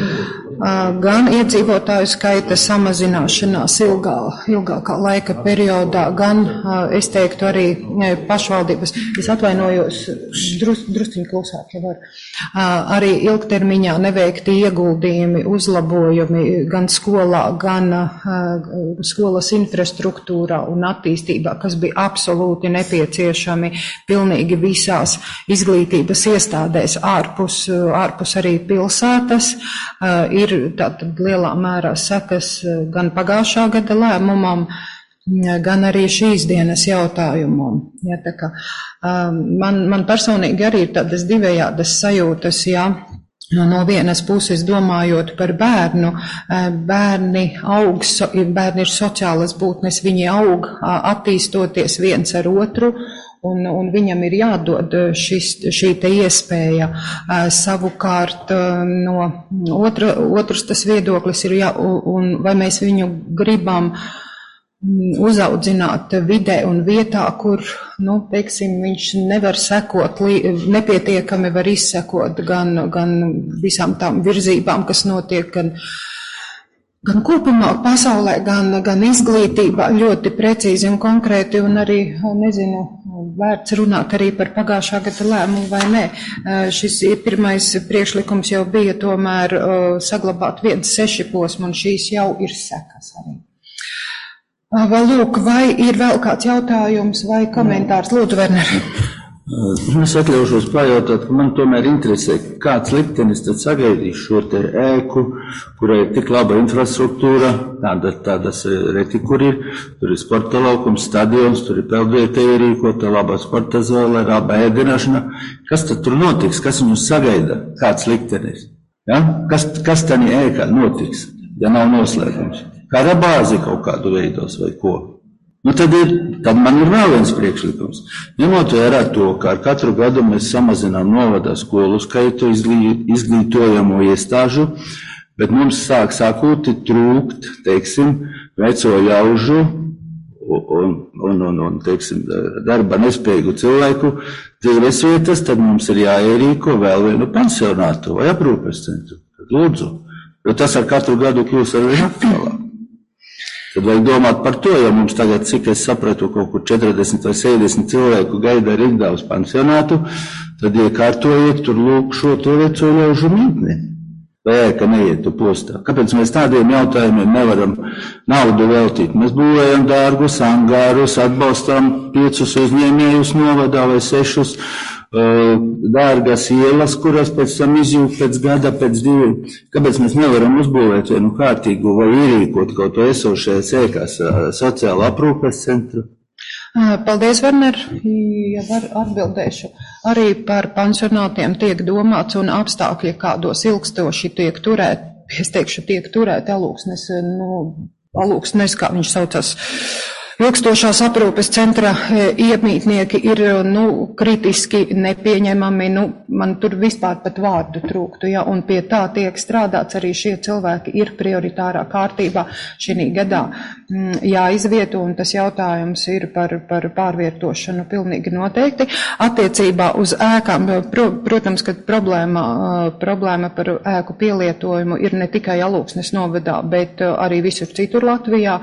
gan iedzīvotāju skaita samazināšanās ilgā, ilgākā laika periodā, gan, es teiktu, arī pašvaldības, es atvainojos drus, drusciņu klusāk, ja var, arī ilgtermiņā neveikti ieguldījumi, uzlabojumi gan skolā, gan skolas infrastruktūrā un attīstībā, kas bija absolūti nepieciešami pilnīgi visās izglītības iestādēs ārpus, ārpus arī pilsētas, ir tātad lielā mērā sekas gan pagājušā gada lēmumam, gan arī šīs dienas jautājumam. Ja, tā kā, man, man personīgi arī ir tādas divējādas sajūtas, ja no vienas puses domājot par bērnu, bērni aug, bērni ir sociālas būtnes, viņi aug attīstoties viens ar otru, un, un viņam ir jādod šis, šī te iespēja. Savukārt no otra, otrs tas viedoklis ir, jā, un vai mēs viņu gribam uzaudzināt vidē un vietā, kur, nu, teiksim, viņš nevar sekot, nepietiekami var izsekot gan, gan visām tām virzībām, kas notiek, gan, gan kopumā pasaulē, gan, gan izglītībā ļoti precīzi un konkrēti, un arī, nezinu, vērts runāt arī par pagājušā gada lēmumu vai nē. Šis pirmais priekšlikums jau bija tomēr saglabāt viens seši posmu, un šīs jau ir sekas arī. Lūk, vai ir vēl kāds jautājums vai komentārs? Lūdzu, Werner. Es atļaušos pajautāt, ka man tomēr interesē, kāds liktenis tad sagaidīs šo te ēku, kurai ir tik laba infrastruktūra, tāda, tādas reti, kur ir, tur ir sporta laukums, stadions, tur ir peldvieta ierīkota, laba sporta zāle, laba ēdināšana. Kas tad tur notiks? Kas viņus sagaida? Kāds liktenis? Ja? Kas, kas tad ēkā notiks, ja nav noslēgums? Kāda bāzi kaut kādu veidos vai ko? Nu tad, ir, tad man ir vēl viens priekšlikums. Ņemot vērā to, ka ar katru gadu mēs samazinām novadā skolu skaitu izglītojamo iestāžu, bet mums sāk sakūti trūkt, teiksim, veco jaužu un, un, un, un teiksim, darba nespējīgu cilvēku dzīves vietas, tad mums ir jāierīko vēl vienu pensionātu vai aprūpes centru. Tad lūdzu, jo tas ar katru gadu kļūs ar vien aktuālāk. Tad vajag domāt par to, ja mums tagad, cik es sapratu, kaut kur četrdesmit vai sešdesmit cilvēku gaida Rīgā uz pansionātu, tad iekārtojiet tur lūk šo to veco ļaužu mītni. Vai ēka neietu postā? Kāpēc mēs tādiem jautājumiem nevaram naudu veltīt? Mēs būvējam dārgus angārus, atbalstām piecus uzņēmējus novadā vai sešus, dārgas ielas, kuras pēc tam izjūt pēc gada, pēc diviem. Kāpēc mēs nevaram uzbūvēt vienu kārtīgu vai ierīkot kaut to esošajās ēkās sociāla aprūpes centru? Paldies, Werner. Ja var atbildēšu. Arī par pansionātiem tiek domāts un apstākļi, kādos ilgstoši tiek turēt, es teikšu, tiek turēt alūksnes, nu, alūksnes, kā viņš saucas, ilgstošās aprūpes centra iemītnieki ir, nu, kritiski nepieņemami, nu, man tur vispār pat vārdu trūktu, ja, un pie tā tiek strādāts, arī šie cilvēki ir prioritārā kārtībā šī gadā jāizvieto, un tas jautājums ir par, par pārvietošanu pilnīgi noteikti. Attiecībā uz ēkām, pro, protams, ka problēma, problēma par ēku pielietojumu ir ne tikai Alūksnes novadā, bet arī visur citur Latvijā.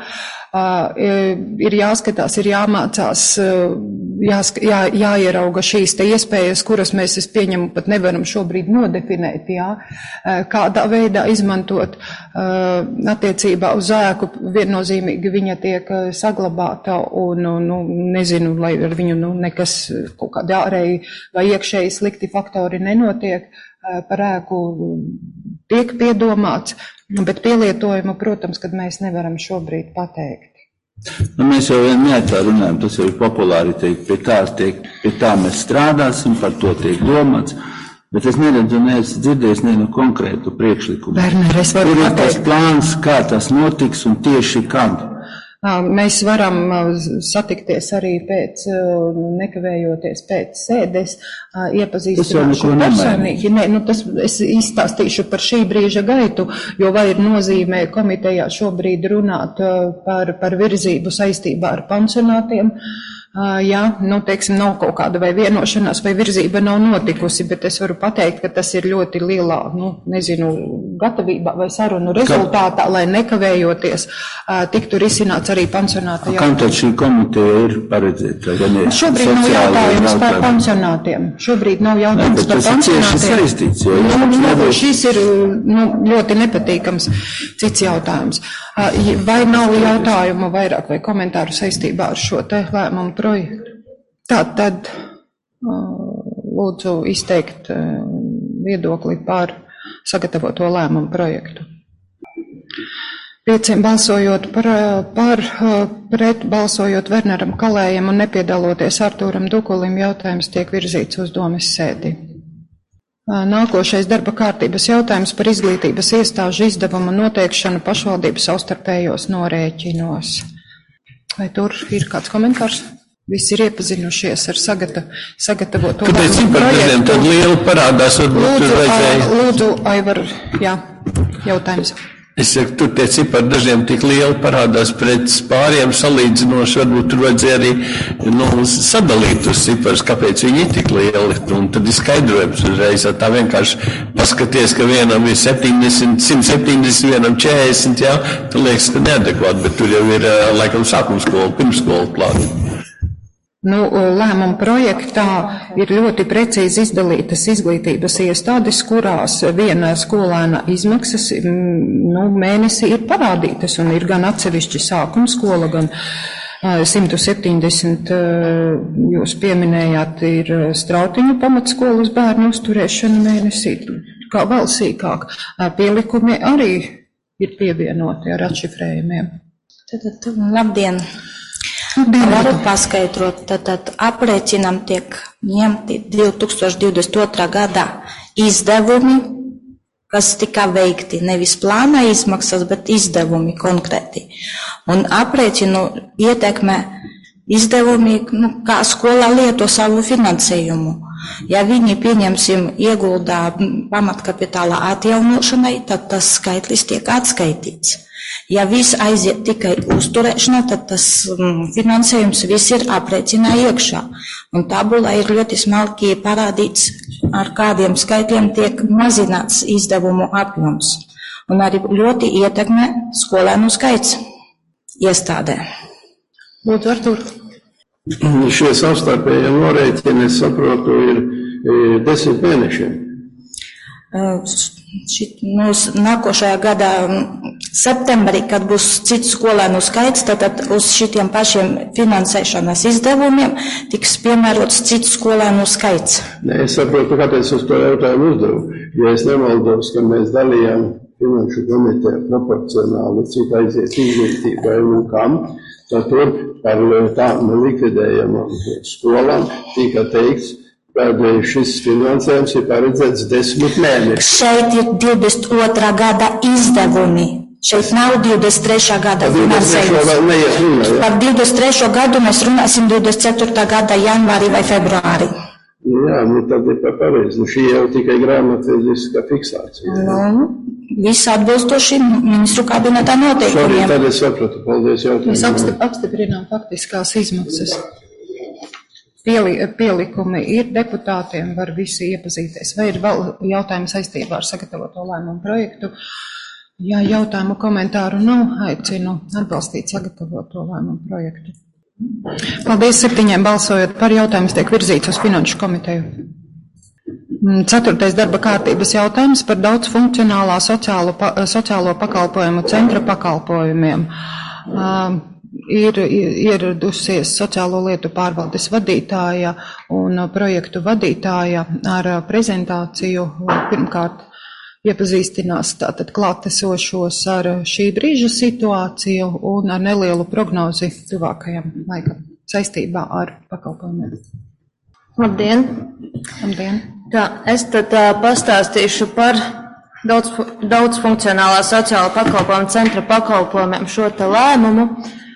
Ir jāskatās, ir jāmācās, jāsk, jā, jāierauga šīs te iespējas, kuras mēs, es pieņemu, pat nevaram šobrīd nodefinēt, jā, kādā veidā izmantot attiecībā uz ēku. Viennozīmīgi viņa tiek saglabāta un, nu, nezinu, lai ar viņu, nu, nekas kaut kādi ārēji vai iekšēji slikti faktori nenotiek. Par ēku tiek piedomāts, bet pielietojumu, protams, kad mēs nevaram šobrīd pateikt. Nu, mēs jau vienmēr tā runājam, tas jau ir populāri teikt, pie tā, tiek, pie tā mēs strādāsim, par to tiek domāts, bet es neredzu, neesmu dzirdējis nevienu konkrētu priekšlikumu. Werner, es varu pateikt. Kur ir tas plāns, kā tas notiks un tieši kad? Mēs varam satikties arī pēc, nekavējoties pēc sēdes, iepazīstināšu personīgi. Nē, nu tas es izstāstīšu par šī brīža gaitu, jo vai ir nozīmē komitejā šobrīd runāt par, par virzību saistībā ar pansionātiem. Jā, nu, teiksim, nav kaut kāda vai vienošanās vai virzība nav notikusi, bet es varu pateikt, ka tas ir ļoti lielā, nu, nezinu, gatavībā vai sarunu rezultātā, lai nekavējoties tiktu risināts arī pansionāta jautājums. Kam tad šī komiteja ir paredzēta? Šobrīd nav jautājums par pansionātiem. Šobrīd nav jautājums par pansionātiem. Saistīts, jo, nu, nu, šis ir, nu, ļoti nepatīkams cits jautājums. Vai nav jautājumu vairāk vai komentāru saistībā ar šo te lēmumu projektu? Tā tad lūdzu izteikt viedokli par sagatavoto lēmumu projektu. Pieciem balsojot par, par pret balsojot Werneram Kalējam un nepiedaloties Artūram Dukulim, jautājums tiek virzīts uz domes sēdi. Nākošais darba kārtības jautājums par izglītības iestāžu izdevumu noteikšanu pašvaldību savstarpējos norēķinos. Vai tur ir kāds komentārs? visi ir iepazinušies ar sagata, sagatavoto Kad es par dažiem tad lielu parādās, varbūt lūdzu, tur vajadzēja. Lūdzu, Aivar, jā, jautājums. Es saku, tur tie cipari dažiem tik lieli parādās pret pāriem salīdzinoši, varbūt tur vajadzēja arī nu, sadalīt tos ciparus, kāpēc viņi ir tik lieli. Un tad ir skaidrojums uzreiz, tā vienkārši paskaties, ka vienam ir septiņdesmit, simt septiņdesmit, vienam četrdesmit, jā, tad liekas, ka neadekvāti, bet tur jau ir laikam sākumskola, pirmskola klāta. Nu, lēmuma projektā ir ļoti precīzi izdalītas izglītības iestādes, kurās viena skolēna izmaksas nu, mēnesī ir parādītas, un ir gan atsevišķi sākuma skola, gan simt septiņdesmit, jūs pieminējāt, ir Strautiņu pamatskolas bērnu uzturēšana mēnesī, kā vēl sīkāk. Pielikumi arī ir pievienoti ar atšifrējumiem. Tad, labdien! Varu paskaidrot, tad, tad aprēķinam tiek ņemti divi tūkstoši divdesmit otrā gadā izdevumi, kas tika veikti, nevis plāna izmaksas, bet izdevumi konkrēti. Un aprēķinu ietekmē izdevumi, nu, kā skola lieto savu finansējumu. Ja viņi, pieņemsim, ieguldā pamatkapitāla atjaunošanai, tad tas skaitlis tiek atskaitīts. Ja viss aiziet tikai uzturēšanā, tad tas um, finansējums viss ir aprēķinā iekšā. Un tabulā ir ļoti smalki parādīts, ar kādiem skaitļiem tiek mazināts izdevumu apjoms. Un arī ļoti ietekmē skolēnu skaits iestādē. Lūdzu, Artur. Šie savstarpējie norēķini, es saprotu, ir desmit mēnešiem. Uh, šit, nu, nākošajā gadā septembrī, kad būs cits skolēnu skaits, tad, tad uz šitiem pašiem finansēšanas izdevumiem tiks piemērots cits skolēnu skaits. Nē, es saprotu, kāpēc uz to jautājumu uzdevu. Ja es nemaldos, ka mēs dalījām finanšu komiteju proporcionāli, cik aiziet izglītībai un kam, tad tur par tām likvidējamām skolām tika teikts, kad šis finansējums ir paredzēts desmit mēneši. Šeit ir divdesmit otrā gada izdevumi. Šeit nav divdesmit trešā gada finansējums. Par divdesmit trešo gadu mēs runāsim divdesmit ceturtā gada janvārī vai februārī. Jā, nu tad ir par pareizi. Nu, šī jau tikai grāmatvežiska fiksācija. Nu, viss atbilstoši ministru kabinetā noteikumiem. Sorry, tad es sapratu. Paldies jautājumu. Mēs apstiprinām faktiskās izmaksas. Pieli, pielikumi ir deputātiem, var visi iepazīties. Vai ir vēl jautājumi saistībā ar sagatavoto lēmumu projektu? Ja jautājumu komentāru nav, aicinu atbalstīt sagatavoto lēmumu projektu. Paldies, septiņiem balsojot par, jautājums tiek virzīts uz finanšu komiteju. Ceturtais darba kārtības jautājums par daudzfunkcionālā sociālo, sociālo pakalpojumu centra pakalpojumiem. Uh, Ir ieradusies sociālo lietu pārvaldes vadītāja un projektu vadītāja ar prezentāciju. Pirmkārt, iepazīstinās tātad klātesošos ar šī brīža situāciju un ar nelielu prognozi tuvākajam laikam saistībā ar pakalpojumiem. Labdien! Labdien! Tā, es tad uh, pastāstīšu par daudz, daudzfunkcionālā sociāla pakalpojuma centra pakalpojumiem šo te lēmumu.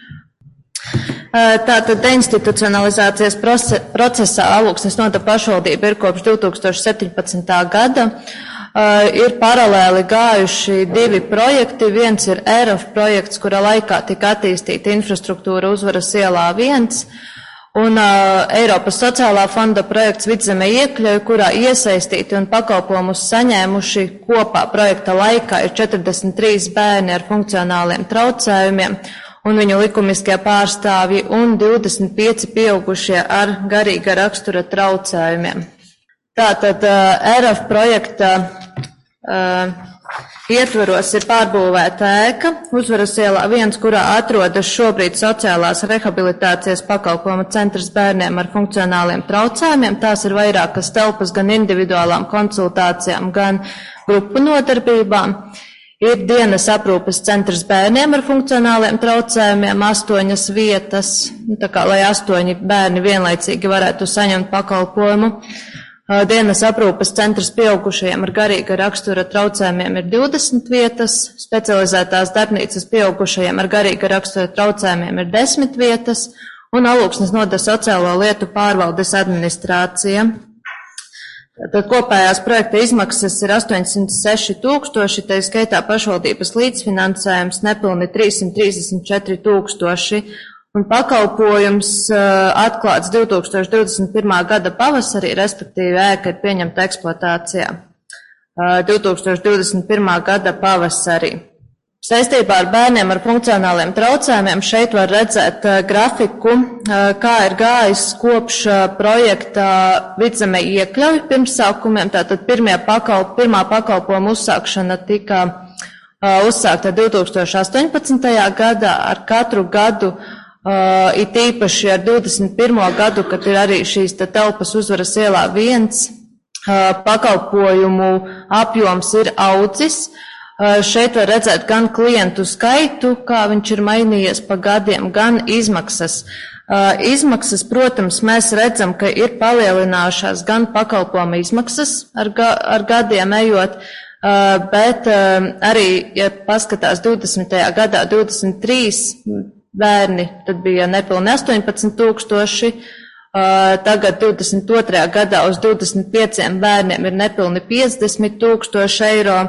Tātad deinstitucionalizācijas procesā Alūksnes novada pašvaldība ir kopš divi tūkstoši septiņpadsmitā gada. Ir paralēli gājuši divi projekti. Viens ir E R A F projekts, kura laikā tika attīstīta infrastruktūra Uzvaras ielā viens, un Eiropas sociālā fonda projekts Vidzeme iekļauj, kurā iesaistīti un pakalpojumus saņēmuši kopā projekta laikā ir četrdesmit trīs bērni ar funkcionāliem traucējumiem un viņu likumiskie pārstāvji un divdesmit pieci pieaugušie ar garīga rakstura traucējumiem. Tātad E R A F projekta uh, ietvaros ir pārbūvēta ēka Uzvaras ielā viens, kurā atrodas šobrīd sociālās rehabilitācijas pakalpojuma centrs bērniem ar funkcionāliem traucējumiem. Tās ir vairākas telpas gan individuālām konsultācijām, gan grupu nodarbībām. Ir dienas aprūpes centrs bērniem ar funkcionāliem traucējumiem, astoņas vietas, tā kā, lai astoņi bērni vienlaicīgi varētu saņemt pakalpojumu. Dienas aprūpes centrs pieaugušajiem ar garīga rakstura traucējumiem ir divdesmit vietas, specializētās darbnīcas pieaugušajiem ar garīga rakstura traucējumiem ir desmit vietas, un Alūksnes novada sociālo lietu pārvaldes administrācija. Tad kopējās projekta izmaksas ir astoņsimt seši tūkstoši, tā skaitā pašvaldības līdzfinansējums nepilni trīssimt trīsdesmit četri tūkstoši, un pakalpojums atklāts divi tūkstoši divdesmit pirmā gada pavasarī, respektīvi ēka ir pieņemta eksploatācijā divi tūkstoši divdesmit pirmā gada pavasarī. Saistībā ar bērniem ar funkcionāliem traucējumiem šeit var redzēt grafiku, kā ir gājis kopš projekta Vidzeme iekļauj pirmsākumiem. Tātad pirmie pakalp, pirmā pakalpojuma uzsākšana tika uzsākta divi tūkstoši astoņpadsmitajā gadā, ar katru gadu, it īpaši ar divdesmit pirmo gadu, kad ir arī šīs telpas Uzvaras ielā viens, pakalpojumu apjoms ir audzis. Šeit var redzēt gan klientu skaitu, kā viņš ir mainījies pa gadiem, gan izmaksas. Izmaksas, protams, mēs redzam, ka ir palielinājušās gan pakalpojuma izmaksas ar, ga, ar gadiem ejot, bet arī, ja paskatās divdesmitajā gadā divdesmit trīs bērni, tad bija nepilni astoņpadsmit tūkstoši, tagad divdesmit otrajā gadā uz divdesmit pieciem bērniem ir nepilni piecdesmit tūkstoši eiro.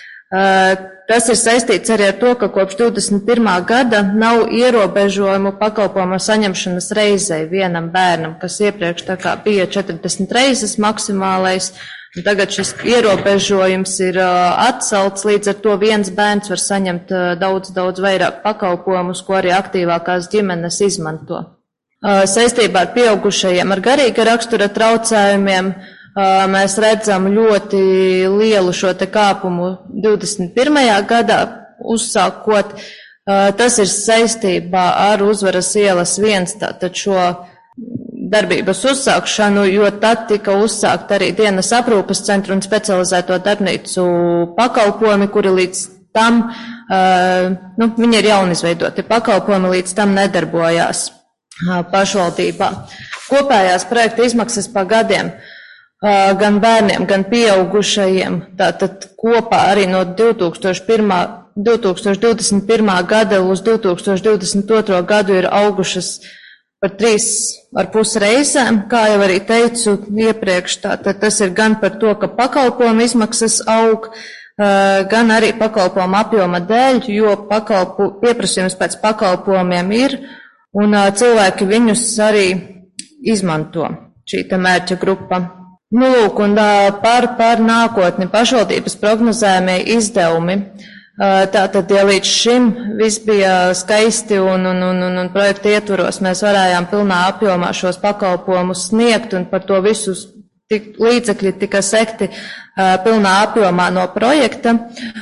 Tas ir saistīts arī ar to, ka kopš divdesmit pirmā gada nav ierobežojumu pakalpojumu saņemšanas reizei vienam bērnam, kas iepriekš tā kā bija četrdesmit reizes maksimālais. Tagad šis ierobežojums ir atcelts, līdz ar to viens bērns var saņemt daudz, daudz vairāk pakalpojumus, ko arī aktīvākās ģimenes izmanto. Saistībā ar pieaugušajiem ar garīga rakstura traucējumiem mēs redzam ļoti lielu šo te kāpumu divdesmit pirmajā gadā uzsākot. Tas ir saistībā ar Uzvaras ielas viens, tātad šo darbības uzsākšanu, jo tad tika uzsākt arī dienas aprūpes centru un specializēto darbnīcu pakalpojumi, kuri līdz tam, nu, viņi ir jaunizveidoti pakalpojumi, līdz tam nedarbojās pašvaldībā. Kopējās projekta izmaksas pa gadiem gan bērniem, gan pieaugušajiem, tātad kopā arī no divi tūkstoši divdesmit pirmā gada uz divi tūkstoši divdesmit otro gadu ir augušas par trīs ar pus reizēm, kā jau arī teicu iepriekš, tātad tas ir gan par to, ka pakalpojuma izmaksas aug, gan arī pakalpojuma apjoma dēļ, jo pakalpu, pieprasījums pēc pakalpojumiem ir, un cilvēki viņus arī izmanto, šī te mērķa grupa. Nu, lūk, un par, par nākotni pašvaldības prognozējumie izdevumi. Tātad, ja līdz šim viss bija skaisti un, un, un, un, un projekta ietvaros mēs varējām pilnā apjomā šos pakalpojumus sniegt un par to visus tik, līdzekļi tika sekti pilnā apjomā no projekta,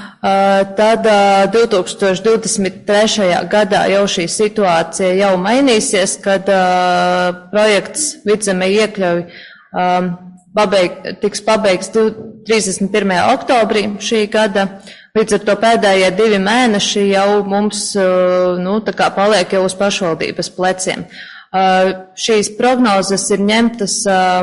tad divi tūkstoši divdesmit trešajā gadā jau šī situācija jau mainīsies, kad projekts Vidzeme iekļauj Pabeig, tiks pabeigts trīsdesmit pirmajā oktobrī šī gada, līdz ar to pēdējie divi mēneši jau mums, nu, tā kā paliek jau uz pašvaldības pleciem. Šīs prognozes ir ņemtas,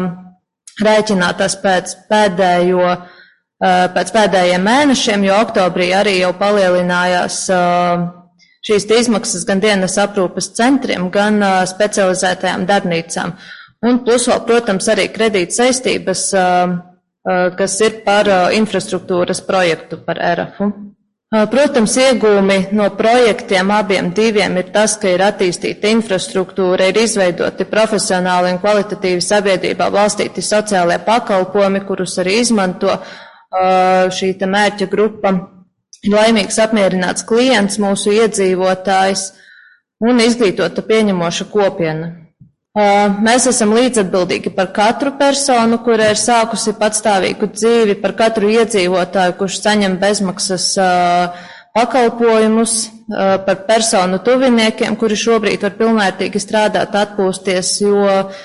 rēķinātas pēc pēdējo, pēc pēdējiem mēnešiem, jo oktobrī arī jau palielinājās šīs izmaksas gan dienas aprūpes centriem, gan specializētajām darbnīcām. Un plus vēl, protams, arī kredīt saistības, kas ir par infrastruktūras projektu par E R A F-u. Protams, iegūmi no projektiem abiem diviem ir tas, ka ir attīstīta infrastruktūra, ir izveidoti profesionāli un kvalitatīvi sabiedrībā balstīti sociālie pakalpojumi, kurus arī izmanto šī te mērķa grupa. Laimīgs apmierināts klients, mūsu iedzīvotājs un izglītota pieņemoša kopiena. Mēs esam līdzatbildīgi par katru personu, kura ir sākusi patstāvīgu dzīvi, par katru iedzīvotāju, kurš saņem bezmaksas pakalpojumus, par personu tuviniekiem, kuri šobrīd var pilnvērtīgi strādāt, atpūsties, jo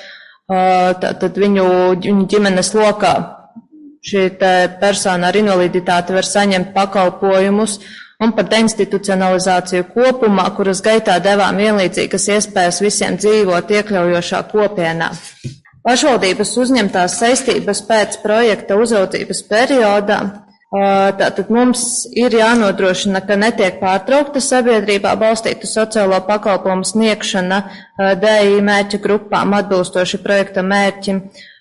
tad viņu, viņu ģimenes lokā šī persona ar invaliditāti var saņemt pakalpojumus, un par deinstitucionalizāciju kopumā, kuras gaitā devām vienlīdzīgas iespējas visiem dzīvot iekļaujošā kopienā. Pašvaldības uzņemtās saistības pēc projekta uzraudzības periodā Tātad mums ir jānodrošina, ka netiek pārtraukta sabiedrībā balstītu sociālo pakalpojumu sniegšana D I mērķa grupām atbilstoši projekta mērķim.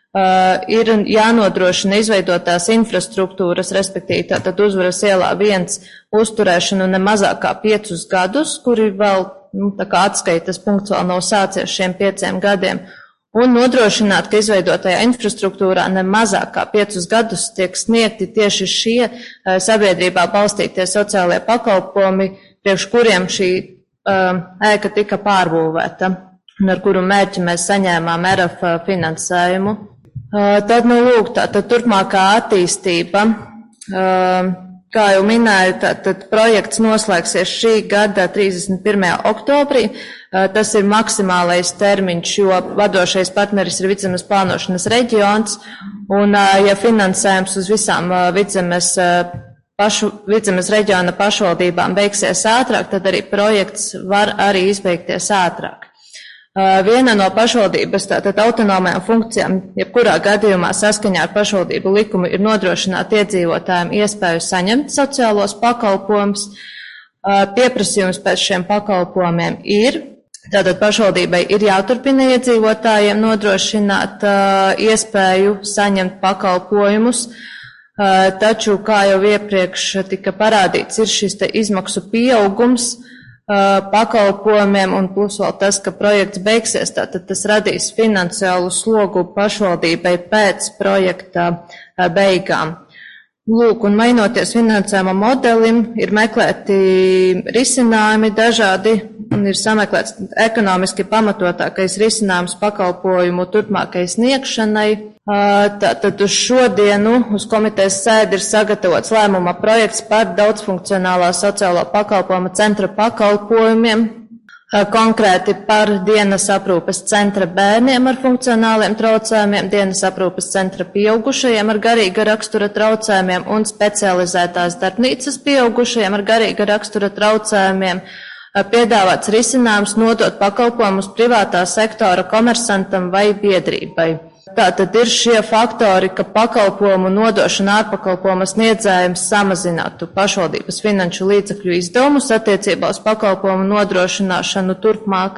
Ir jānodrošina izveidotās infrastruktūras, respektīvi tātad Uzvaras ielā viens uzturēšanu ne mazāk kā piecus gadus, kuri vēl, nu, tā kā atskaitas punkts vēl nav sācies šiem pieciem gadiem. Un nodrošināt, ka izveidotajā infrastruktūrā ne mazāk kā piecus gadus tiek sniegti tieši šie sabiedrībā balstītie sociālie pakalpojumi, priekš kuriem šī uh, ēka tika pārbūvēta, un ar kuru mērķi mēs saņēmām R F finansējumu. Uh, tad, nu, lūk, tā tad turpmākā attīstība. Uh, Kā jau minēju, tad projekts noslēgsies šī gada trīsdesmit pirmajā oktobrī. Tas ir maksimālais termiņš, jo vadošais partneris ir Vidzemes plānošanas reģions, un ja finansējums uz visām Vidzemes, pašu, Vidzemes reģiona pašvaldībām beigsies ātrāk, tad arī projekts var arī izbeigties ātrāk. Viena no pašvaldības tātad autonomajām funkcijām, jebkurā gadījumā saskaņā ar pašvaldību likumu, ir nodrošināt iedzīvotājiem iespēju saņemt sociālos pakalpojumus. Pieprasījums pēc šiem pakalpojumiem ir, tātad pašvaldībai ir jāturpina iedzīvotājiem nodrošināt iespēju saņemt pakalpojumus, taču, kā jau iepriekš tika parādīts, ir šis te izmaksu pieaugums pakalpojumiem, un plus vēl tas, ka projekts beigsies, tātad tas radīs finansiālu slogu pašvaldībai pēc projekta beigām. Lūk, un mainoties finansējuma modelim, ir meklēti risinājumi dažādi, un ir sameklēts ekonomiski pamatotākais risinājums pakalpojumu turpmākai sniegšanai. Tātad uz šodienu uz komitejas sēdi ir sagatavots lēmuma projekts par daudzfunkcionālā sociālo pakalpojumu centra pakalpojumiem, konkrēti par dienas aprūpes centra bērniem ar funkcionāliem traucējumiem, dienas aprūpes centra pieaugušajiem ar garīga rakstura traucējumiem un specializētās darbnīcas pieaugušajiem ar garīga rakstura traucējumiem. Piedāvāts risinājums nodot pakalpojumus privātā sektora komersantam vai biedrībai. Tātad ir šie faktori, ka pakalpojumu nodošana ārpakalpojuma sniedzējiem samazinātu pašvaldības finanšu līdzekļu izdevumus attiecībā uz pakalpojumu nodrošināšanu turpmāk.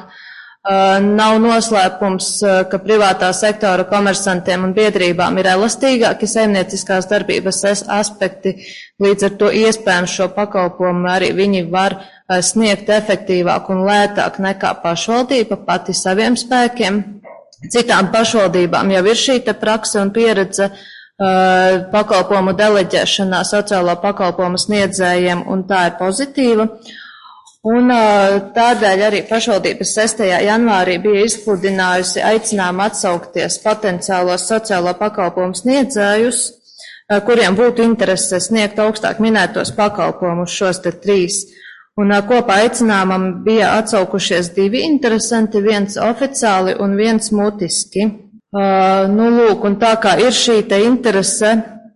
Nav noslēpums, ka privātā sektora komersantiem un biedrībām ir elastīgāki saimnieciskās darbības aspekti, līdz ar to iespējams šo pakalpojumu arī viņi var sniegt efektīvāk un lētāk nekā pašvaldība pati saviem spēkiem. Citām pašvaldībām jau ir šī te prakse un pieredze uh, pakalpojumu deleģēšanā sociālo pakalpojumu sniedzējiem, un tā ir pozitīva. Un uh, tādēļ arī pašvaldības sestajā janvārī bija izsludinājusi aicinājumu atsaukties potenciālos sociālo pakalpojumu sniedzējus, uh, kuriem būtu interese sniegt augstāk minētos pakalpojumus, šos te trīs. Un kopā aicinājumam bija atsaukušies divi interesanti, viens oficiāli un viens mutiski. Uh, nu, lūk, un tā kā ir šī te interese,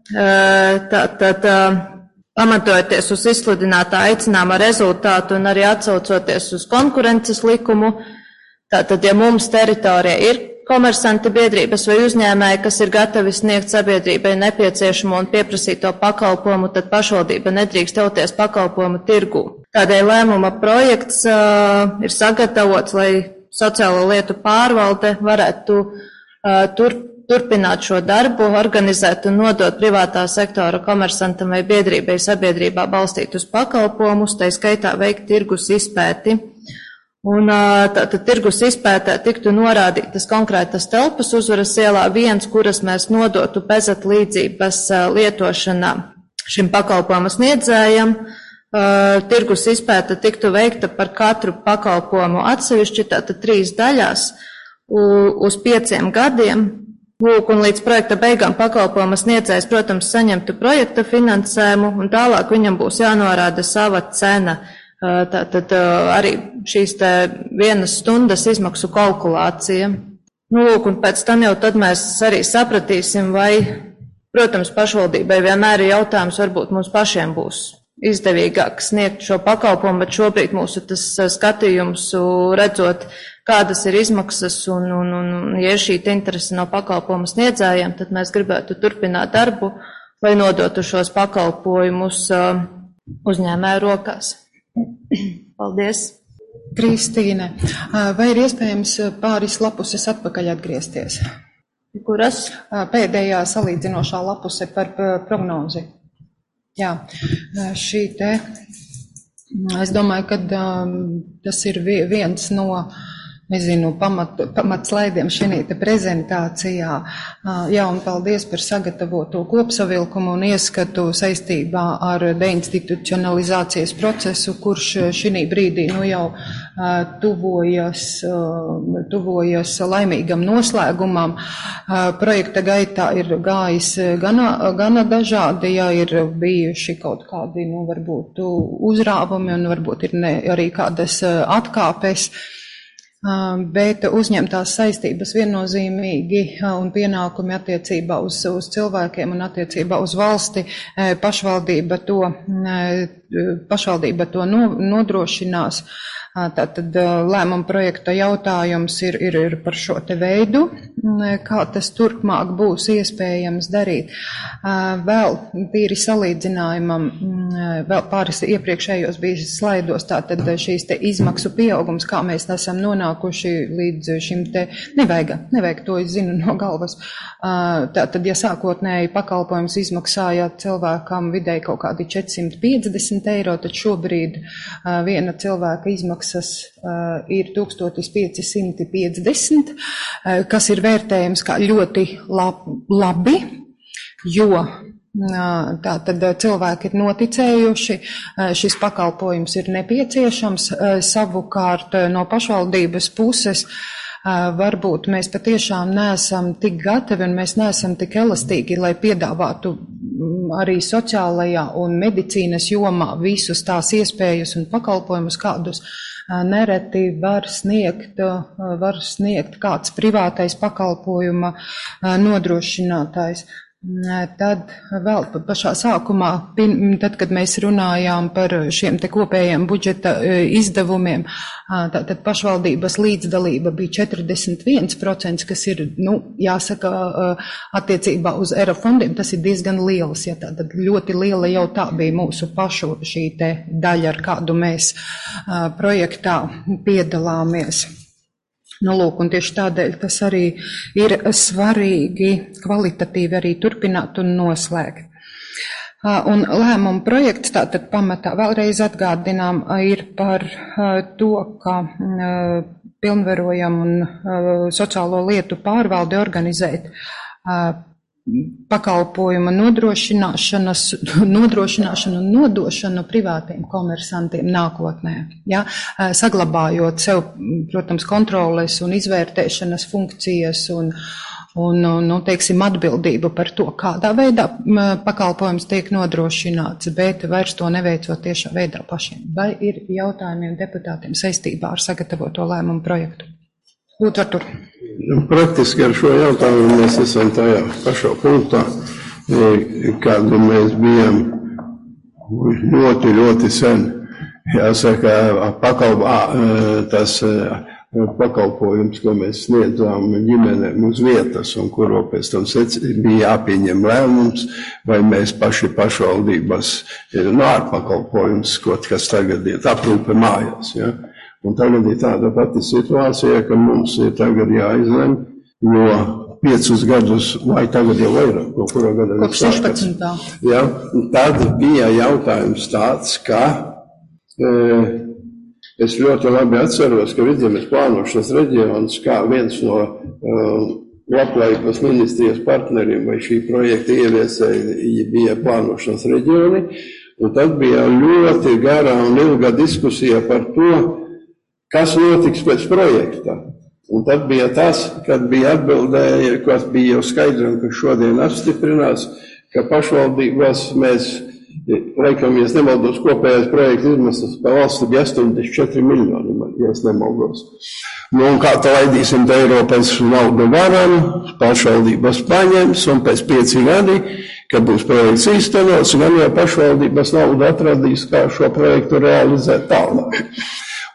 uh, tad, tad uh, pamatojoties uz izsludinātā aicinājuma rezultātu un arī atsaucoties uz konkurences likumu, tātad, ja mums teritorijā ir komersanti biedrības vai uzņēmēji, kas ir gatavi sniegt sabiedrībai nepieciešamo un pieprasīto pakalpojumu, tad pašvaldība nedrīkst ļauties pakalpojumu tirgū. Tādēļ lēmuma projekts uh, ir sagatavots, lai sociālo lietu pārvalde varētu uh, tur, turpināt šo darbu, organizēt un nodot privātā sektora komersantam vai biedrībai sabiedrībā balstītus pakalpojumus, tai skaitā veikt tirgus izpēti. Un tātad tirgus izpētē tiktu norādītas konkrētas telpas Uzvaras ielā viens, kuras mēs nodotu bezatlīdzības lietošanā šim pakalpojumu sniedzējam. Tirgus izpēte tiktu veikta par katru pakalpojumu atsevišķi, tātad trīs daļās uz pieciem gadiem. Lūk, un līdz projekta beigām pakalpojuma sniedzējs, protams, saņemtu projekta finansējumu, un tālāk viņam būs jānorāda sava cena. Tātad arī šīs te vienas stundas izmaksu kalkulācija. Nu, lūk, un pēc tam jau tad mēs arī sapratīsim, vai, protams, pašvaldībai vienmēr ir jautājums, varbūt mums pašiem būs izdevīgāk sniegt šo pakalpojumu, bet šobrīd mūsu tas skatījums, redzot, kādas ir izmaksas un, un, un ja ir šī interese no pakalpojumu sniedzējiem, tad mēs gribētu turpināt darbu, lai nodotu šos pakalpojumus uzņēmēju rokās. Paldies! Kristīne, vai ir iespējams pāris lapuses atpakaļ atgriezties? Kuras? Pēdējā salīdzinošā lapuse par prognozi. Jā, šī te, es domāju, ka tas ir viens no, nezinu, pamat, pamatslaidiem šī te prezentācijā. Jā, un paldies par sagatavoto kopsavilkumu un ieskatu saistībā ar deinstitucionalizācijas procesu, kurš šī brīdī nu jau tuvojas, tuvojas laimīgam noslēgumam. Projekta gaitā ir gājis gana, gana dažādi, ja ir bijuši kaut kādi, nu, varbūt uzrāvumi un varbūt ir ne, arī kādas atkāpes. Bet uzņemtās saistības viennozīmīgi un pienākumi attiecībā uz, uz cilvēkiem un attiecībā uz valsti pašvaldība to, pašvaldība to nodrošinās. Tātad lēmuma projekta jautājums ir, ir, ir par šo te veidu, kā tas turpmāk būs iespējams darīt. Vēl tīri salīdzinājumam, vēl pāris iepriekšējos bija slaidos, tātad šīs te izmaksu pieaugums, kā mēs esam nonākuši līdz šim te, nevajag, nevajag to, es zinu no galvas. Tātad, ja sākotnēji pakalpojums izmaksāja cilvēkam vidēji kaut kādi četrsimt piecdesmit eiro, tad šobrīd viena cilvēka izmaksas Uh, ir tūkstoš pieci simti piecdesmit, uh, kas ir vērtējams kā ļoti lab, labi, jo uh, tā tad cilvēki ir noticējuši, uh, šis pakalpojums ir nepieciešams, uh, savukārt uh, no pašvaldības puses uh, varbūt mēs patiešām neesam tik gatavi un mēs neesam tik elastīgi, lai piedāvātu arī sociālajā un medicīnas jomā visus tās iespējas un pakalpojumus, kādus nereti var sniegt, var sniegt kāds privātais pakalpojuma nodrošinātājs. Tad vēl pašā sākumā, tad, kad mēs runājām par šiem te kopējiem budžeta izdevumiem, tad pašvaldības līdzdalība bija četrdesmit viens procents, kas ir, nu, jāsaka, attiecībā uz E R A fondiem, tas ir diezgan liels, ja tā, tad ļoti liela jau tā bija mūsu pašu šī te daļa, ar kādu mēs projektā piedalāmies. Nu, lūk, un tieši tādēļ tas arī ir svarīgi kvalitatīvi arī turpināt un noslēgt. Un lēmuma projekts, tātad pamatā vēlreiz atgādinām, ir par to, ka pilnvarojam un sociālo lietu pārvaldi organizēt pakalpojuma nodrošināšanas, nodrošināšanu un nodošanu privātiem komersantiem nākotnē. Ja? Saglabājot sev, protams, kontroles un izvērtēšanas funkcijas un, un, nu, teiksim, atbildību par to, kādā veidā pakalpojums tiek nodrošināts, bet vairs to neveicot tiešā veidā pašiem. Vai ir jautājumiem deputātiem saistībā ar sagatavoto lēmumu projektu? Lūdzu, Artur. Praktiski ar šo jautājumu mēs esam tajā pašā punktā, kādu mēs bijām ļoti, ļoti sen. Jāsaka, pakalp, tas pakalpojums, ko mēs sniedzām ģimenēm uz vietas un kuro pēc tam bija jāpieņem lēmums, vai mēs paši pašvaldības no ārpakalpojums, kas tagad ir aprūpe mājās. Ja? Un tagad ir tāda pati situācija, ka mums ir tagad jāizlem, jo piecus gadus, vai tagad jau vairāk, no kura gada kopš sešpadsmitā. Ja, tad bija jautājums tāds, ka e, es ļoti labi atceros, ka Vidzemes plānošanas reģions, kā viens no e, Labklājības ministrijas partneriem vai šī projekta ieviesēji bija plānošanas reģioni, un tad bija ļoti gara un ilga diskusija par to, kas notiks pēc projekta. Un tad bija tas, kad bija atbildēja, kas bija jau skaidri un kas šodien apstiprinās, ka pašvaldībās mēs, laikam, ja es nemaldos, kopējais projekta izmaksas pa valsti bija astoņdesmit četri miljoni, ja es nemaldos. Nu, un kā tā laidīsim te Eiropas naudu varam, pašvaldības paņems, un pēc pieci gadi, kad būs projekts īstenots, gan jau pašvaldības naudu atradīs, kā šo projektu realizēt tālāk.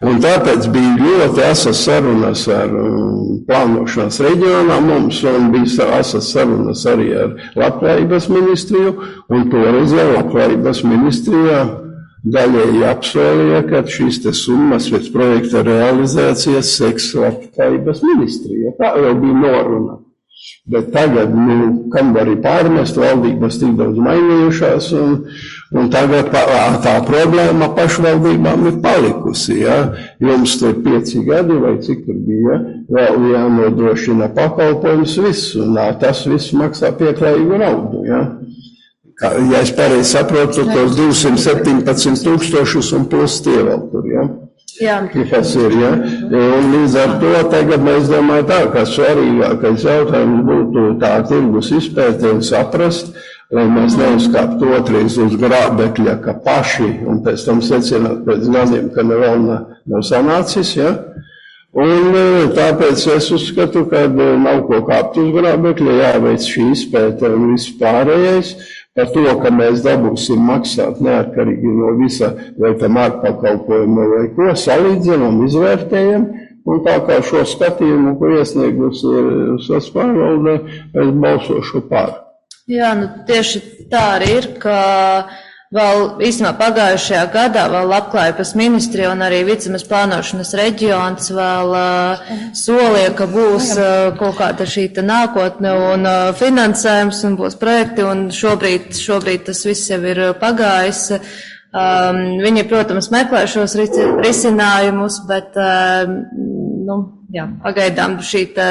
Un tāpēc bija ļoti asas sarunas ar um, plānošanas reģionā mums, un bija asas sarunas arī ar Labklājības ministriju, un toreiz jau Labklājības ministrijā daļēji apsolīja, ka šīs te summas pēc projekta realizācijas seks Labklājības ministrija. Tā jau bija noruna. Bet tagad, nu, kam var arī pārmest, valdības tik daudz mainījušās, un, un tagad tā problēma pašvaldībām ir palikusi, ja? Jums tur pieci gadi, vai cik tur bija, vēl jānodrošina pakalpojums viss, un tas viss maksā pieklājīgu naudu, ja? Kā, ja es pareizi saprotu, tos divsimt septiņpadsmit tūkstošus un plus tie vēl tur, ja? Jā. Kas ir, ja? Un līdz ar to tagad mēs domājam tā, ka svarīgākais jautājums būtu tā tirgus izpēte un saprast, lai mēs neuzkāptu otrais uz grābekļa, ka paši, un pēc tam secināt pēc gadiem, ka vēl nav sanācis, ja? Un tāpēc es uzskatu, ka nav ko kāpt uz grābekļa, jāveic šī izpēte un viss pārējais, par to, ka mēs dabūsim maksāt neatkarīgi no visa, vai tam ārpakalpojuma vai ko, salīdzinām, izvērtējam, un tā kā šo skatījumu, ko iesniegus ir Valsts pārvalde, es balsošu par. Jā, nu tieši tā arī ir, ka vēl īstenībā pagājušajā gadā vēl Labklājības ministrija un arī Vidzemes plānošanas reģions vēl uh, solīja, ka būs uh, kaut kāda šī nākotne un uh, finansējums un būs projekti, un šobrīd, šobrīd tas viss jau ir pagājis. Um, viņi, protams, meklē šos risinājumus, bet uh, nu, jā, pagaidām šī tā,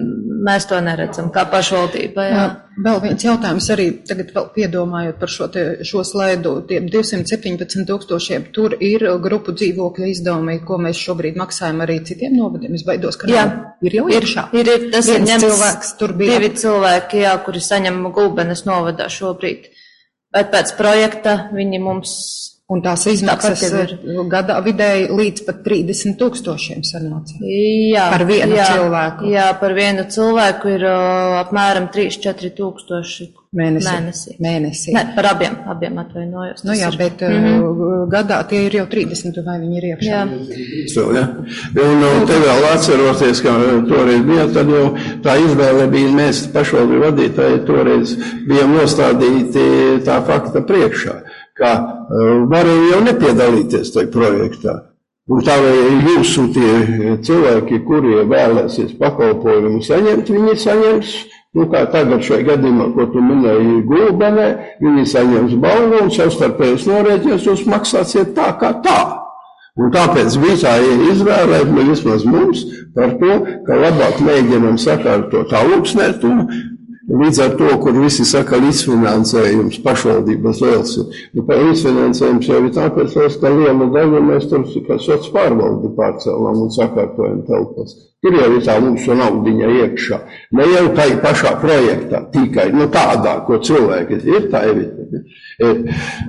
mēs to neredzam kā pašvaldība. Jā. Vēl viens jautājums arī tagad vēl piedomājot par šo, te, šo slaidu, tiem divsimt septiņpadsmit tūkstošiem, tur ir grupu dzīvokļu izdevumi, ko mēs šobrīd maksājam arī citiem novadiem. Es baidos, ka jā, nav. Ir jau iekšā. Ir, ir, tas Viens ir ņemts cilvēks, tur bija. Divi cilvēki, jā, kuri saņem Gulbenes novadā šobrīd. Bet pēc projekta viņi mums. Un tās izmaksas gadā vidēji līdz pat trīsdesmit tūkstošiem sanāca. Jā, par vienu jā, cilvēku. Jā, par vienu cilvēku ir uh, apmēram trīs četri tūkstoši mēnesī. mēnesī. mēnesī. Ne, par abiem, abiem atvainojos. Nu jā, ir. bet mm-hmm. gadā tie ir jau trīsdesmit, vai viņi ir iekšā. Jā. So, ja. Un te vēl atceroties, ka toreiz bija, tad jau tā izvēle bija, mēs pašvaldību vadītāji toreiz bijām nostādīti tā fakta priekšā, ka uh, varēja jau nepiedalīties tajā projektā. Un tā vai jūsu tie cilvēki, kuri vēlēsies pakalpojumu saņemt, viņi saņems, nu kā tagad šajā gadījumā, ko tu minēji Gulbenē, viņi saņems balvu un savstarpējus norēķinās, jūs maksāsiet tā kā tā. Un tāpēc bija tā izvēlēt, nu vismaz mums, par to, ka labāk mēģinam sakārtot Alūksnē to, līdz ar to, kur visi saka līdzfinansējums pašvaldības vēls ir. Nu, līdzfinansējums jau ir tāpēc, ka lielu daļu mēs tur kā sots pārvaldi pārcēlām un sakārtojam telpas. Tur jau ir tā mūsu naudiņa iekšā. Ne jau tā ir pašā projektā, tikai nu, tādā, ko cilvēki ir, tā ir. ir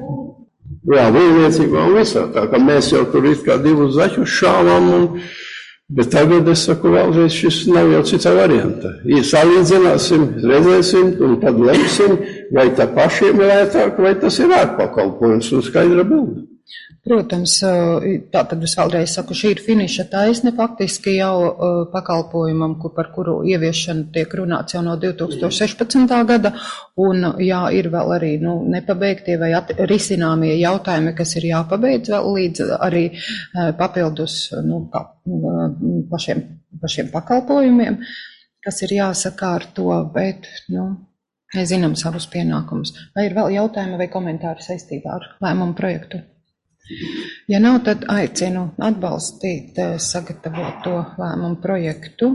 jā, būvniecībā un visā. Tā kā mēs jau tur ir kā divus zaķus šāvām un bet tagad es saku vēlreiz, šis nav jau cita varianta. Ja salīdzināsim, redzēsim, un tad lemsim, vai tā pašiem lētāk, vai tas ir ārpakalpojums un skaidra bilde. Protams, tā tad es vēlreiz saku, šī ir finiša taisne faktiski jau pakalpojumam, par kuru ieviešanu tiek runāts jau no divi tūkstoši sešpadsmitā gada, un jā, ir vēl arī nu, nepabeigtie vai at, risināmie jautājumi, kas ir jāpabeidz vēl līdz arī papildus nu, kā, pašiem, pašiem pakalpojumiem, kas ir jāsakārto, bet nu, mēs zinām savus pienākumus. Vai ir vēl jautājumi vai komentāri saistībā ar lēmumu projektu? Ja nav, tad aicinu atbalstīt sagatavoto lēmumu projektu.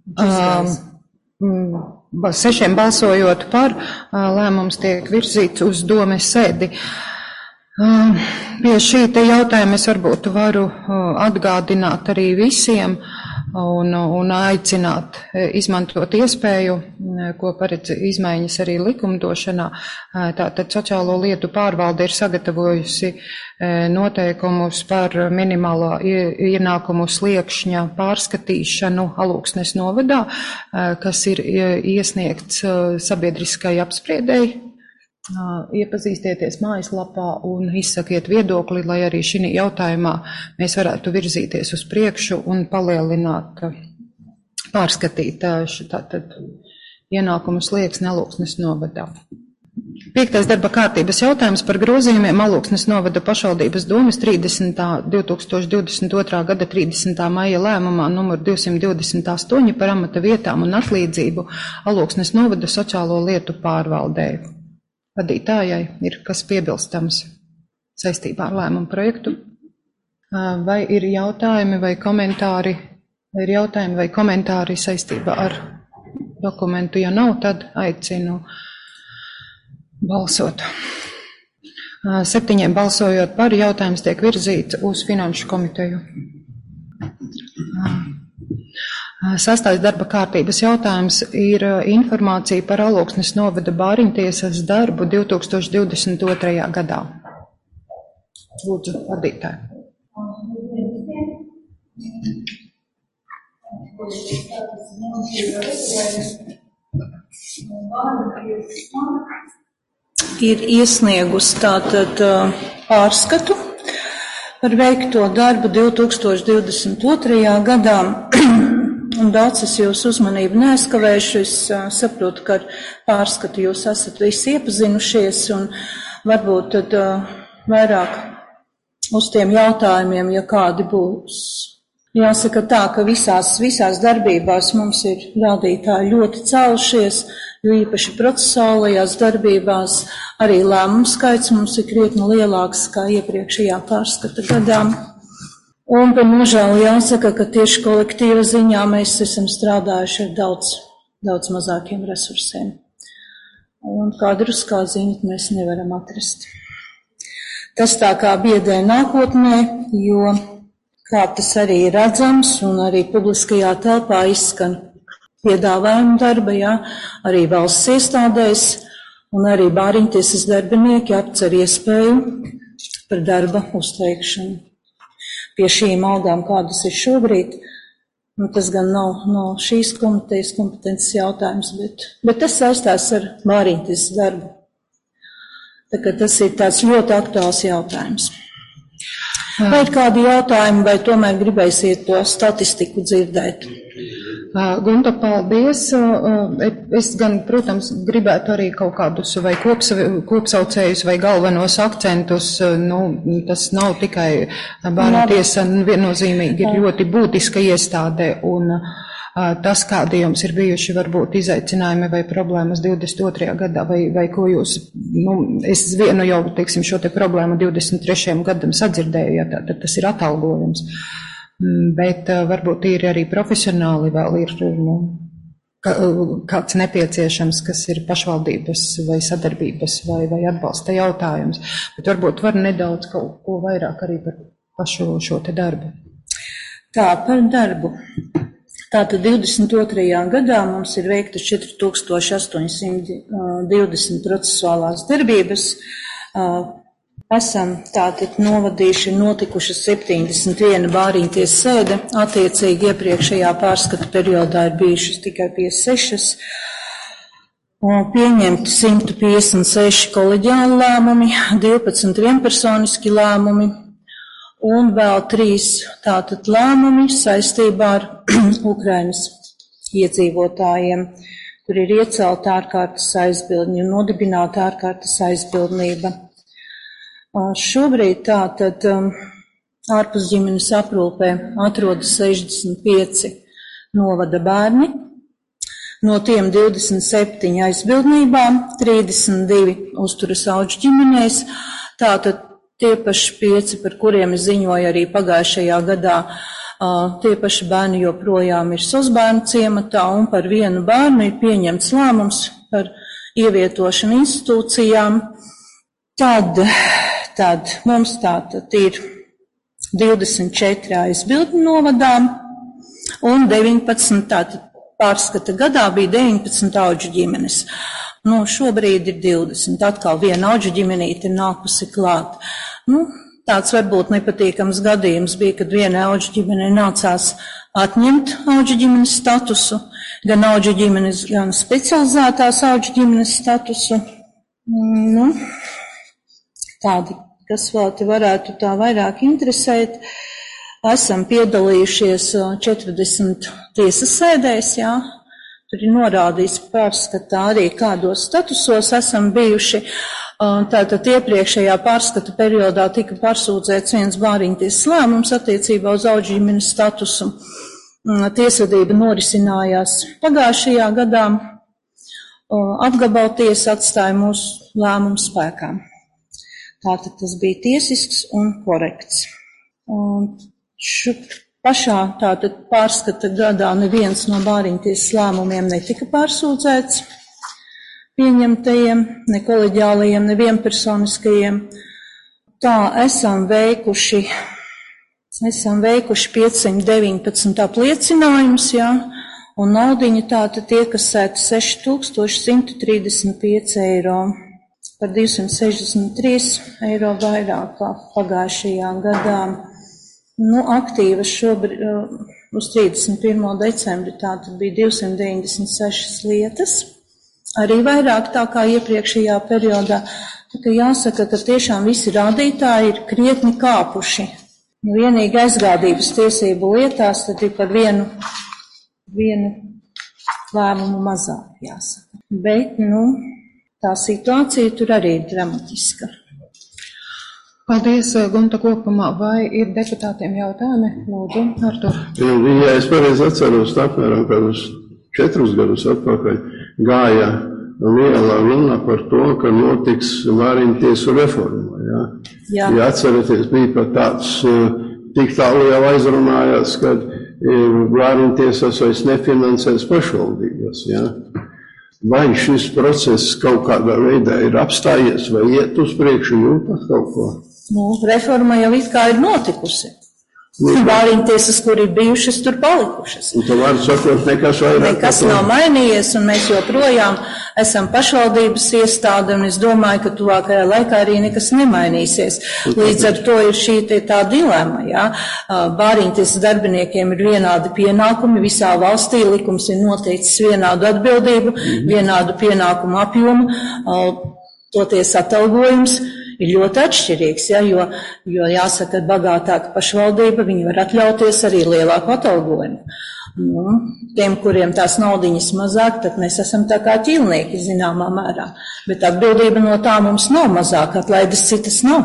Um, sešiem balsojot par, lēmums tiek virzīts uz domes sēdi. Um, pie šī te jautājuma es varbūt varu atgādināt arī visiem un, un aicināt izmantot iespēju, ko paredz izmaiņas arī likumdošanā. Tātad sociālo lietu pārvalde ir sagatavojusi noteikumus par minimālo ienākumu sliekšņa pārskatīšanu Alūksnes novadā, kas ir iesniegts sabiedriskai apspriedēji. Iepazīstieties mājaslapā un izsakiet viedokli, lai arī šī jautājumā mēs varētu virzīties uz priekšu un palielināt, pārskatīt tātad ienākumu slieksni Alūksnes novadā. Piektais darba kārtības jautājums par grozījumiem Alūksnes novada pašvaldības domes trīsdesmitā divi tūkstoši divdesmit otrā gada trīsdesmitā maija lēmumā numur divsimt divdesmit astoņi par amata vietām un atlīdzību Alūksnes novada sociālo lietu pārvaldēju. Vadītājai ir kas piebilstams saistībā ar lēmumu projektu? Vai ir jautājumi vai komentāri, vai ir jautājumi vai komentāri saistībā ar dokumentu? Ja nav, tad aicinu balsot. Septiņiem balsojot par, jautājums tiek virzīts uz Finanšu komiteju. Sastais darba kārtības jautājums ir informācija par Alūksnes novada bāriņtiesas darbu divi tūkstoši divdesmit otrajā gadā. Lūdzu, vadītāji. Ir iesniegusi tātad pārskatu par veikto darbu divi tūkstoši divdesmit otrajā gadā, un daudz es jūsu uzmanību neaizkavēšu. Es saprotu, ka ar pārskatu jūs esat visi iepazinušies, un varbūt tad vairāk uz tiem jautājumiem, ja kādi būs. Jāsaka tā, ka visās, visās darbībās mums ir rādītāji ļoti celšies, jo īpaši procesuālajās darbībās arī lēmumu skaits mums ir krietni lielāks kā iepriekšējā pārskata gadā. Un par nožēlu jāsaka, ka tieši kolektīva ziņā mēs esam strādājuši ar daudz, daudz mazākiem resursiem. Un kādu ruskā ziņu mēs nevaram atrast. Tas tā kā biedē nākotnē, jo, kā tas arī ir redzams un arī publiskajā telpā izskan piedāvājumu darba, jā, arī valsts iestādēs un arī bāriņtiesas darbinieki apcer iespēju par darba uzteikšanu. Pie šīm algām, kādas ir šobrīd, nu, tas gan nav no šīs komitejas kompetences jautājums, bet, bet tas saistās ar bāriņtiesas darbu. Tā kā tas ir tāds ļoti aktuāls jautājums. Vai kādi jautājumi, vai tomēr gribēsiet to statistiku dzirdēt? Gunta, paldies. Es gan, protams, gribētu arī kaut kādus vai kops, kopsaucējus vai galvenos akcentus. Nu, tas nav tikai bāriņtiesa, viennozīmīgi ir ļoti būtiska iestāde, un tas, kādi jums ir bijuši varbūt izaicinājumi vai problēmas divdesmit otrajā gadā, vai, vai ko jūs, nu, es vienu jau, teiksim, šo te problēmu divdesmit trešajam gadam sadzirdēju, ja tā, tad tas ir atalgojums. Bet varbūt ir arī profesionāli vēl ir, nu, kāds nepieciešams, kas ir pašvaldības vai sadarbības vai, vai atbalsta jautājums. Bet varbūt var nedaudz kaut ko vairāk arī par pašu šo te darbu. Tā, par darbu. Tātad divdesmit otrajā gadā mums ir veikta četri tūkstoši astoņi simti divdesmit procesuālās darbības. Esam tātad novadījuši notikušas septiņdesmit viena bāriņtiesas sēde. Attiecīgi iepriekšējā pārskata periodā ir bijušas tikai piecdesmit sešas. Pieņemti simt piecdesmit seši koleģiāli lēmumi, divpadsmit vienpersoniski lēmumi. Un vēl trīs tātad lēmumi saistībā ar Ukrainas iedzīvotājiem, kur ir iecelta ārkārtas aizbildņa un nodibināta ārkārtas aizbildnība. Šobrīd tātad ārpus ģimenes aprūpē atrodas sešdesmit pieci novada bērni, no tiem divdesmit septiņi aizbildnībām, trīsdesmit divi uzturas audžu ģimenēs, tātad tie paši pieci, par kuriem es ziņoju arī pagājušajā gadā, tie paši bērni joprojām ir Sosbērnu ciematā, un par vienu bērnu ir pieņemts lēmums par ievietošanu institūcijām. Tad, tad mums tātad ir divdesmit četri aizbildņu novadām un deviņpadsmit, tātad pārskata gadā bija deviņpadsmit audžu ģimenes. Nu, šobrīd ir divdesmit, atkal viena audžu ģimenīte ir nākusi klāt. Nu, tāds varbūt nepatīkams gadījums bija, kad viena audžu ģimene nācās atņemt audžu ģimenes statusu, gan audžu ģimenes, gan specializētās audžu ģimenes statusu. Nu, tādi, kas vēl te varētu tā vairāk interesēt, esam piedalījušies četrdesmit tiesas sēdēs, jā. Tur ir norādīts pārskatā arī, kādos statusos esam bijuši. Tātad iepriekšējā pārskata periodā tika pārsūdzēts viens bāriņtiesas lēmums attiecībā uz auģu ģimenes statusu. Tiesvedība norisinājās pagājušajā gadā. Apgabaltiesa atstāja mūsu lēmumu spēkā. Tātad tas bija tiesisks un korekts. Un šu, pašā tātad pārskata gadā neviens no bāriņtiesas lēmumiem netika pārsūdzēts pieņemtajiem, ne koleģiālajiem, ne vienpersoniskajiem. Tā esam veikuši, esam veikuši piecsimt deviņpadsmit apliecinājumus, jā. Un naudiņa tātad iekasēta seši tūkstoši simt trīsdesmit pieci eiro, par divsimt sešdesmit trīs eiro vairāk kā pagājušajā gadā. Nu, aktīvas šobrīd uz trīsdesmit pirmo decembri tātad bija divsimt deviņdesmit sešas lietas, arī vairāk tā kā iepriekšējā periodā. Tā kā jāsaka, ka tiešām visi rādītāji ir krietni kāpuši. Nu, vienīgi aizgādības tiesību lietās tad ir par vienu vienu lēmumu mazāk, jāsaka. Bet, nu, tā situācija tur arī ir dramatiska. Paldies, Gunta, kopumā. Vai ir deputātiem jautājumi? Lūdzu, Artur. Ja es pareizi atceros, apmēram kādus četrus gadus atpakaļ gāja liela runa par to, ka notiks vāriņtiesu reforma. Ja? Jā. Ja atceraties, bija pat tāds, tik tālu jau aizrunājās, kad vāriņtiesas vairs nefinansēs pašvaldības. Ja? Vai šis process kaut kādā veidā ir apstājies vai iet uz priekšu, jūtat kaut ko? Nu, reforma jau it kā ir notikusi. Vāriņtiesas, kur ir bijušas, tur palikušas. Un tu vari sakot, nekas vairāk. Nekas nav mainījies, un mēs joprojām esam pašvaldības iestāde, un es domāju, ka tuvākajā laikā arī nekas nemainīsies. Līdz ar to ir šī tā dilema, jā. Vāriņtiesas darbiniekiem ir vienādi pienākumi visā valstī, likums ir noteicis vienādu atbildību, mm-hmm. vienādu pienākumu apjomu, toties atalgojums ir ļoti atšķirīgs, ja, jo, jo jāsaka, bagātāka pašvaldība, viņi var atļauties arī lielāku atalgojumu. Nu, tiem, kuriem tās naudiņas mazāk, tad mēs esam tā kā ķīlnieki zināmā mērā, bet atbildība no tā mums nav mazāk, atlaides citas nav.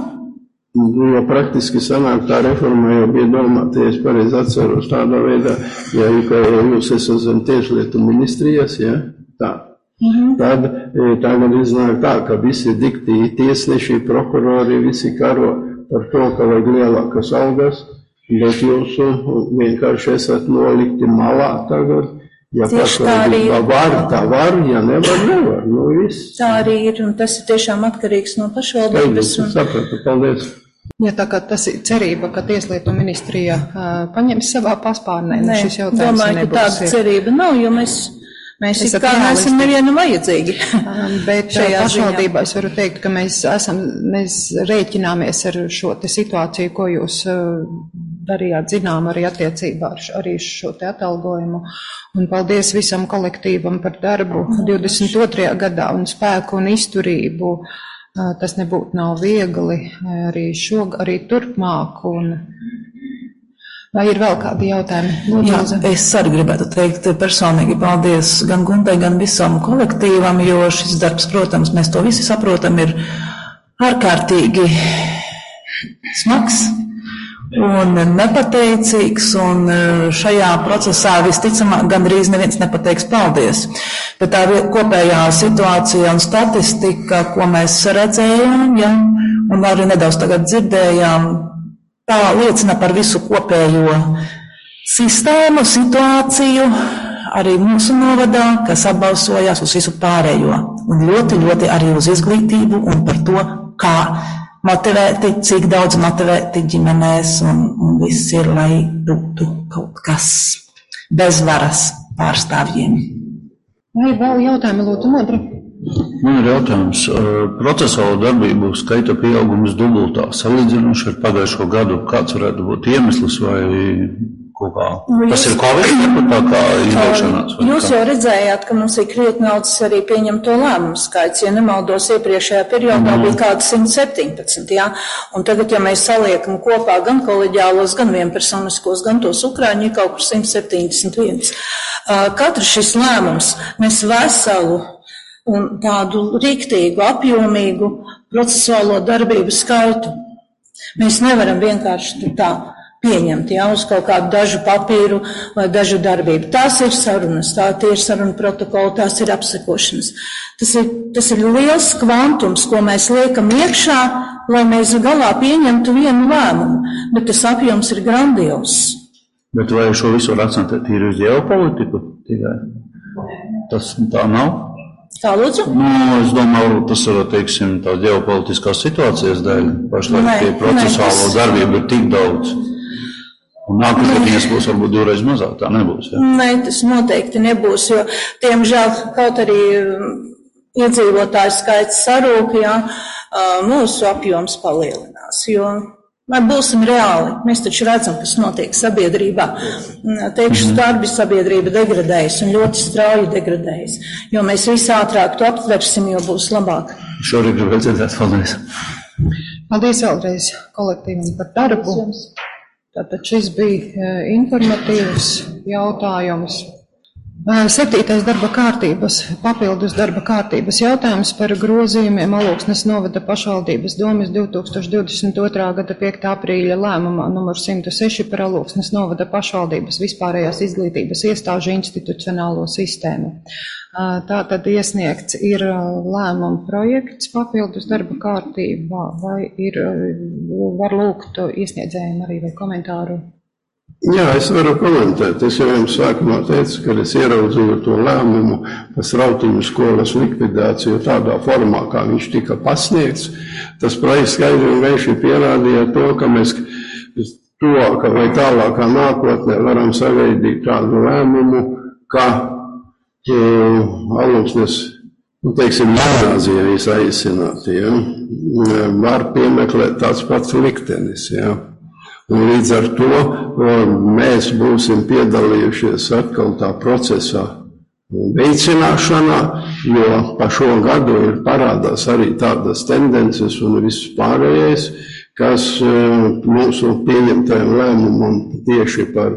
Jo praktiski sanāk tā reforma jau bija domāta, ja es pareizi atceros tādā veidā, ja jūs esat zem tiešlietu ministrijas, ja, tā. Mm-hmm. Tad tagad iznāk tā, ka visi dikti tiesneši, prokurori, visi karo par to, ka vajag lielākas algas, bet jūs vienkārši esat nolikti malā tagad. Ja pašvaldība var, tā var, ja nevar, nevar. Nu, viss. Tā arī ir, un tas ir tiešām atkarīgs no pašvaldības. Un... Sapratu, paldies. Ja tā kā tas ir cerība, ka tieslietu ministrija uh, paņems savā paspārnē, Nē, šis jautājums domāju, nebūs. Domāju, ka tāda cerība nav, jo mēs... Mēs it kā neesam nevienu vajadzīgi. Bet pašvaldībā es varu teikt, ka mēs esam, mēs rēķināmies ar šo te situāciju, ko jūs darījāt zinām arī attiecībā ar arī šo te atalgojumu. Un paldies visam kolektīvam par darbu divdesmit otrajā gadā un spēku un izturību. Tas nebūtu nav viegli arī šog, arī turpmāk. Un vai ir vēl kādi jautājumi? Jā, es arī gribētu teikt personīgi paldies gan Guntai, gan visam kolektīvam, jo šis darbs, protams, mēs to visi saprotam, ir ārkārtīgi smags un nepateicīgs, un šajā procesā visticamāk gandrīz neviens nepateiks paldies. Bet tā kopējā situācija un statistika, ko mēs redzējām, ja, un arī nedaudz tagad dzirdējām, tā liecina par visu kopējo sistēmu, situāciju, arī mūsu novadā, kas atbalsojās uz visu pārējo, un ļoti, ļoti arī uz izglītību un par to, kā motivēti, cik daudz motivēti ģimenēs, un, un viss ir, lai būtu kaut kas bez varas pārstāvjiem. Vai vēl jautājumi, lūdzu, Modra? Man ir jautājums. Procesuālo darbību skaita pieaugums dubultā, salīdzinoši ar pagājušo gadu. Kāds varētu būt iemesls vai kaut kā? Tas ir Covid, tā kā izliekšanās. Jūs jau redzējāt, ka mums ir krietni naudas arī pieņemto lēmumu skaits. Ja nemaldos, iepriekšējā periodā mm. bija kāda simt septiņpadsmit, jā. Un tagad, ja mēs saliekam kopā gan koleģiālos, gan vienpersoniskos, gan tos Ukraiņu, ir kaut kur simt septiņdesmit viens. Katrs šis lēmums nes veselu un tādu riktīgu, apjomīgu procesuālo darbību skaitu. Mēs nevaram vienkārši tā pieņemt, jā, uz kaut kādu dažu papīru vai dažu darbību. Tās ir sarunas, tā tie ir saruna protokoli, tās ir apsekošanas. Tas ir, tas ir liels kvantums, ko mēs liekam iekšā, lai mēs galā pieņemtu vienu lēmumu, bet tas apjoms ir grandios. Bet vai šo visu var akcentēt ir uz ģeopolitiku? Tikai tas tā nav? Tā lūdzu? Nu, es domāju, tas ir, teiksim, tā ģeopolitiskās situācijas dēļ. Pašlaik tie procesuālo darbību ir tik daudz. Un nākamais būs varbūt divreiz mazāk, tā nebūs. Jā. Nē, tas noteikti nebūs, jo, tiemžēl, kaut arī iedzīvotāju skaits sarūk, jā, mūsu apjoms palielinās, jo vai būsim reāli, mēs taču redzam, kas notiek sabiedrībā. Teikšu, skarbi sabiedrība degradējas un ļoti strauji degradējas, jo mēs visātrāk to aptversim, jo būs labāk. Šorīt gribu redzēt, paldies. Paldies vēlreiz kolektīvam par darbu. Tātad šis bija informatīvs jautājums. Septītais darba kārtības, papildus darba kārtības jautājums par grozījumiem Alūksnes novada pašvaldības domes divs tūkstoši divdesmit otrā gada piektā aprīļa lēmumā numur simt seši par Alūksnes novada pašvaldības vispārējās izglītības iestāžu institucionālo sistēmu. Tātad iesniegts ir lēmuma projekts papildus darba kārtībā, vai ir, var lūgt iesniedzējiem arī vai komentāru? Jā, es varu komentēt. Es jau jums sākumā teicu, ka es ieraudzīju to lēmumu par Strautiņu skolas likvidāciju tādā formā, kā viņš tika pasniegts. Tas projekts skaidri un gaiši pierādīja to, ka mēs tuvākā vai tālākā nākotnē varam sagaidīt tādu lēmumu, ka uh, Alūksnes, nu, teiksim, gimnāzijā izaicināt, ja, var piemeklēt tāds pats liktenis, ja. Un līdz ar to mēs būsim piedalījušies atkal tā procesā veicināšanā, jo pa šo gadu ir parādās arī tādas tendences un viss pārējais, kas mūsu pieņemtajam lēmumam tieši par,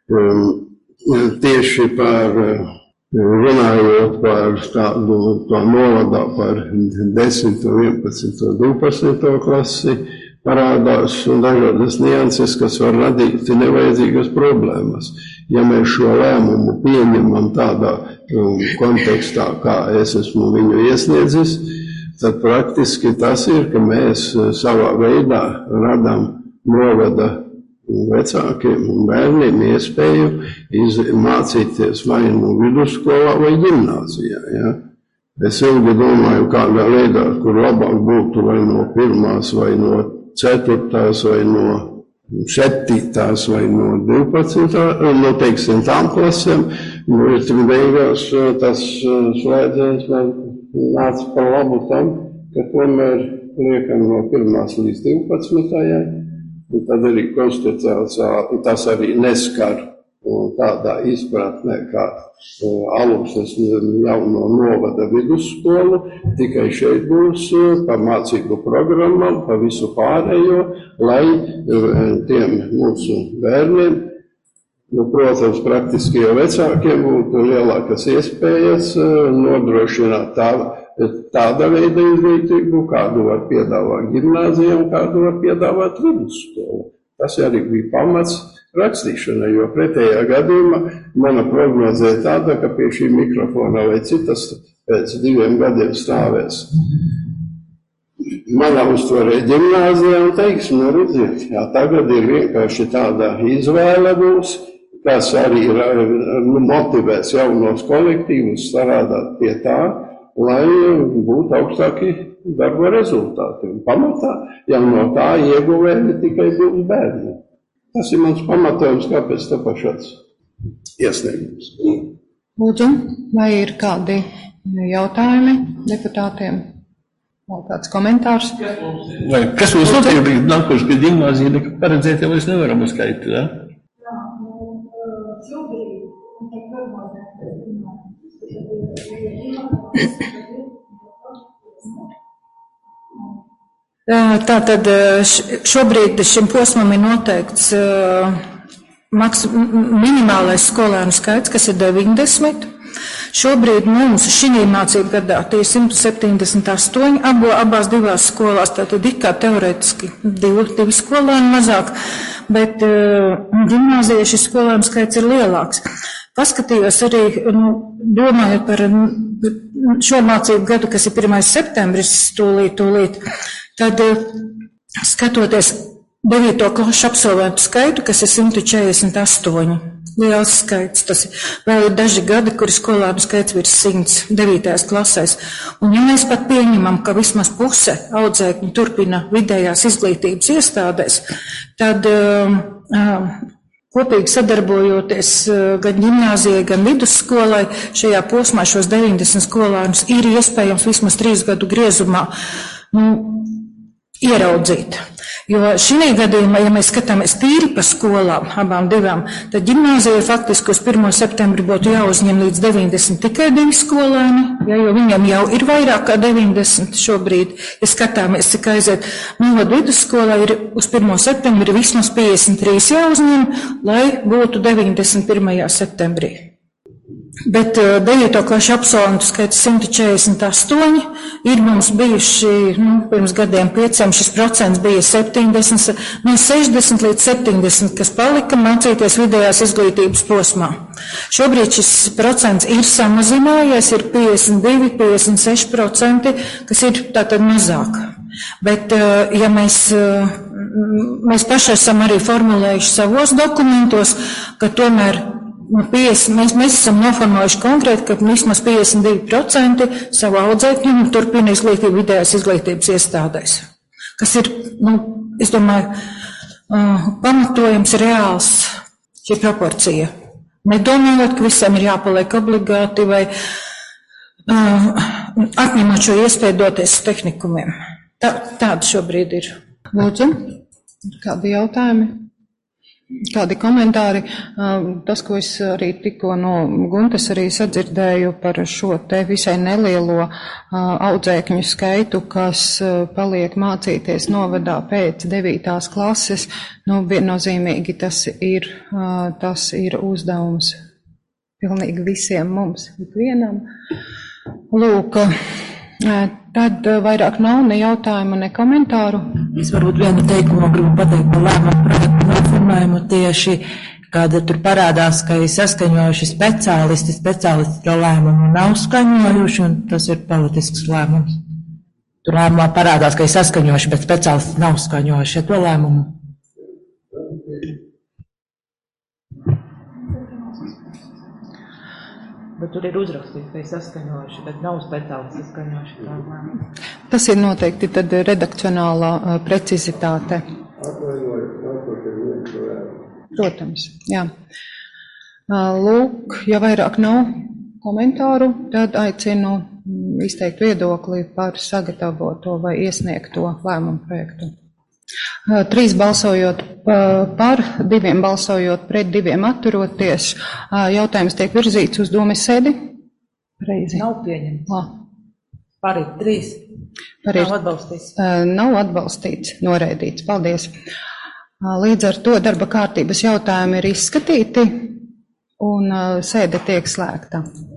tieši par runājot par tādu to novadā par desmito, vienpadsmito, divpadsmito klasi, parādās dažādas nianses, kas var radīt nevajadzīgas problēmas. Ja mēs šo lēmumu pieņemam tādā kontekstā, kā es esmu viņu iesniedzis, tad praktiski tas ir, ka mēs savā veidā radām novada vecākiem un bērniem iespēju mācīties vai no vidusskolā vai gimnāzijā. Ja? Es ilgi domāju, kādā veidā, kur labāk būtu vai no pirmās vai no ceturtās vai no septītās vai no divpadsmitās, no, teiksim, tām klasēm, nu, ir tik beigās tas slēdziens man nāca par labu tam, ka tomēr liekam no pirmās līdz divpadsmitajai, un tad arī konstitucionāli tas arī neskar tādā izpratnē, kā Alūksnes jauno novada vidusskolu, tikai šeit būs pa mācību programmām, pa visu pārējo, lai tiem mūsu bērniem, nu, protams, praktiski jau vecākiem būtu lielākas iespējas nodrošināt tā, tāda veida izglītību, kādu var piedāvāt gimnāzija un kādu var piedāvāt vidusskola. Tas arī bija pamats rakstīšanai, jo pretējā gadījumā mana prognozē ir tāda, ka pie šī mikrofona vai citas pēc diviem gadiem stāvēs. Manā uztvarē gimnāzijā un teiks, nu redziet, jā, tagad ir vienkārši tāda izvēle būs, kas arī ir nu, motivēts jaunos kolektīvus strādāt pie tā, lai būtu augstāki darba rezultāti. Un pamatā jau no tā ieguvēji tikai būs bērni. Tas ir mans pamatojums, kāpēc tā pašāds iesniegums. Lūdzu, vai ir kādi jautājumi deputātiem? Vēl kāds komentārs? Vai, kas mums notiek, bet nākoši pie gimnāzija, nekā paredzēt, jau es nevaram uzskaitīt, ja? Jā, nu, šobrīd, un tā pirmā Tātad šobrīd šim posmam ir noteikts maks, minimālais skolēnu skaits, kas ir deviņdesmit. Šobrīd mums šī mācību gadā tie ir simt septiņdesmit astoņi abo, abās divās skolās, tātad ir kā teorētiski divi, divi skolēni mazāk, bet ģimnāzijā šis skolēnu skaits ir lielāks. Paskatījos arī, nu, domājot par šo mācību gadu, kas ir pirmais septembris, tūlīt, tūlīt, tad skatoties devīto klašu absolventu skaitu, kas ir simt četrdesmit astoņi. Liels skaits. Tas vēl ir daži gadi, kuri skolēnu skaits virs simts devītajās klasēs. Un ja mēs pat pieņemam, ka vismaz puse audzēkņu turpina vidējās izglītības iestādēs, tad uh, uh, kopīgi sadarbojoties uh, gan ģimnāzijai, gan vidusskolai, šajā posmā šos deviņdesmit skolēnus ir iespējams vismaz trīs gadu griezumā nu, ieraudzīt. Jo šī gadījumā, ja mēs skatāmies tīri pa skolām, abām divām, tad ģimnāzija faktiski uz pirmo septembri būtu jāuzņem līdz deviņdesmit tikai divi skolēni, ja, jo viņam jau ir vairāk kā deviņdesmit šobrīd. Ja skatāmies, cik aiziet, nu, vidusskolā ir uz pirmo septembri vismaz piecdesmit trīs jāuzņem, lai būtu deviņdesmit pirmajā septembrī. Bet devīto klašu absolventu skaits simt četrdesmit astoņi ir mums bijuši, nu, pirms gadiem pieciem šis procents bija septiņdesmit, no sešdesmit līdz septiņdesmit, kas palika mācīties vidējās izglītības posmā. Šobrīd šis procents ir samazinājies, ir piecdesmit divi, piecdesmit seši procenti, kas ir tātad mazāk. Bet, ja mēs, mēs paši esam arī formulējuši savos dokumentos, ka tomēr piecdesmit, mēs, mēs esam noformulējuši konkrēti, ka vismaz piecdesmit divi procenti savu audzēkņu turpina izglītību vidējās izglītības iestādēs. Kas ir, nu, es domāju, uh, pamatojams reāls šī proporcija. Nedomājot, ka visiem ir jāpaliek obligāti vai uh, atņemot šo iespēju doties uz tehnikumiem. Tā, tāda šobrīd ir. Lūdzu, kādi jautājumi? Kādi komentāri? Tas, ko es arī tikko no Guntas arī sadzirdēju par šo te visai nelielo audzēkņu skaitu, kas paliek mācīties novadā pēc devītās klases, nu, viennozīmīgi tas ir, tas ir uzdevums pilnīgi visiem mums, ikvienam. Lūk, tad vairāk nav ne jautājumu, ne komentāru. Es varbūt vienu teikumu gribu pateikt par lēmumu projektu noformējumu tieši, kad tur parādās, ka ir saskaņojuši speciālisti, speciālisti to lēmumu nav skaņojuši, un tas ir politisks lēmums. Tur lēmumā parādās, ka ir saskaņojuši, bet speciālisti nav skaņojuši to lēmumu. Bet tur ir uzrakstīts, ka ir saskaņojuši, bet nav speciālisti saskaņojuši tā lēmumu. Tas ir noteikti tad redakcionālā uh, precizitāte. Protams, jā. Uh, lūk, ja vairāk nav komentāru, tad aicinu izteikt viedokli par sagatavoto vai iesniegto lēmumu projektu. Uh, trīs balsojot uh, par, diviem balsojot pret, diviem atturoties. Uh, jautājums tiek virzīts uz domes sēdi. Reizi. Nav pieņemts. Ah. Par ir trīs. Par ir, nav atbalstīts. Uh, nav atbalstīts, noraidīts. Paldies. Uh, līdz ar to darba kārtības jautājumi ir izskatīti un uh, sēde tiek slēgta.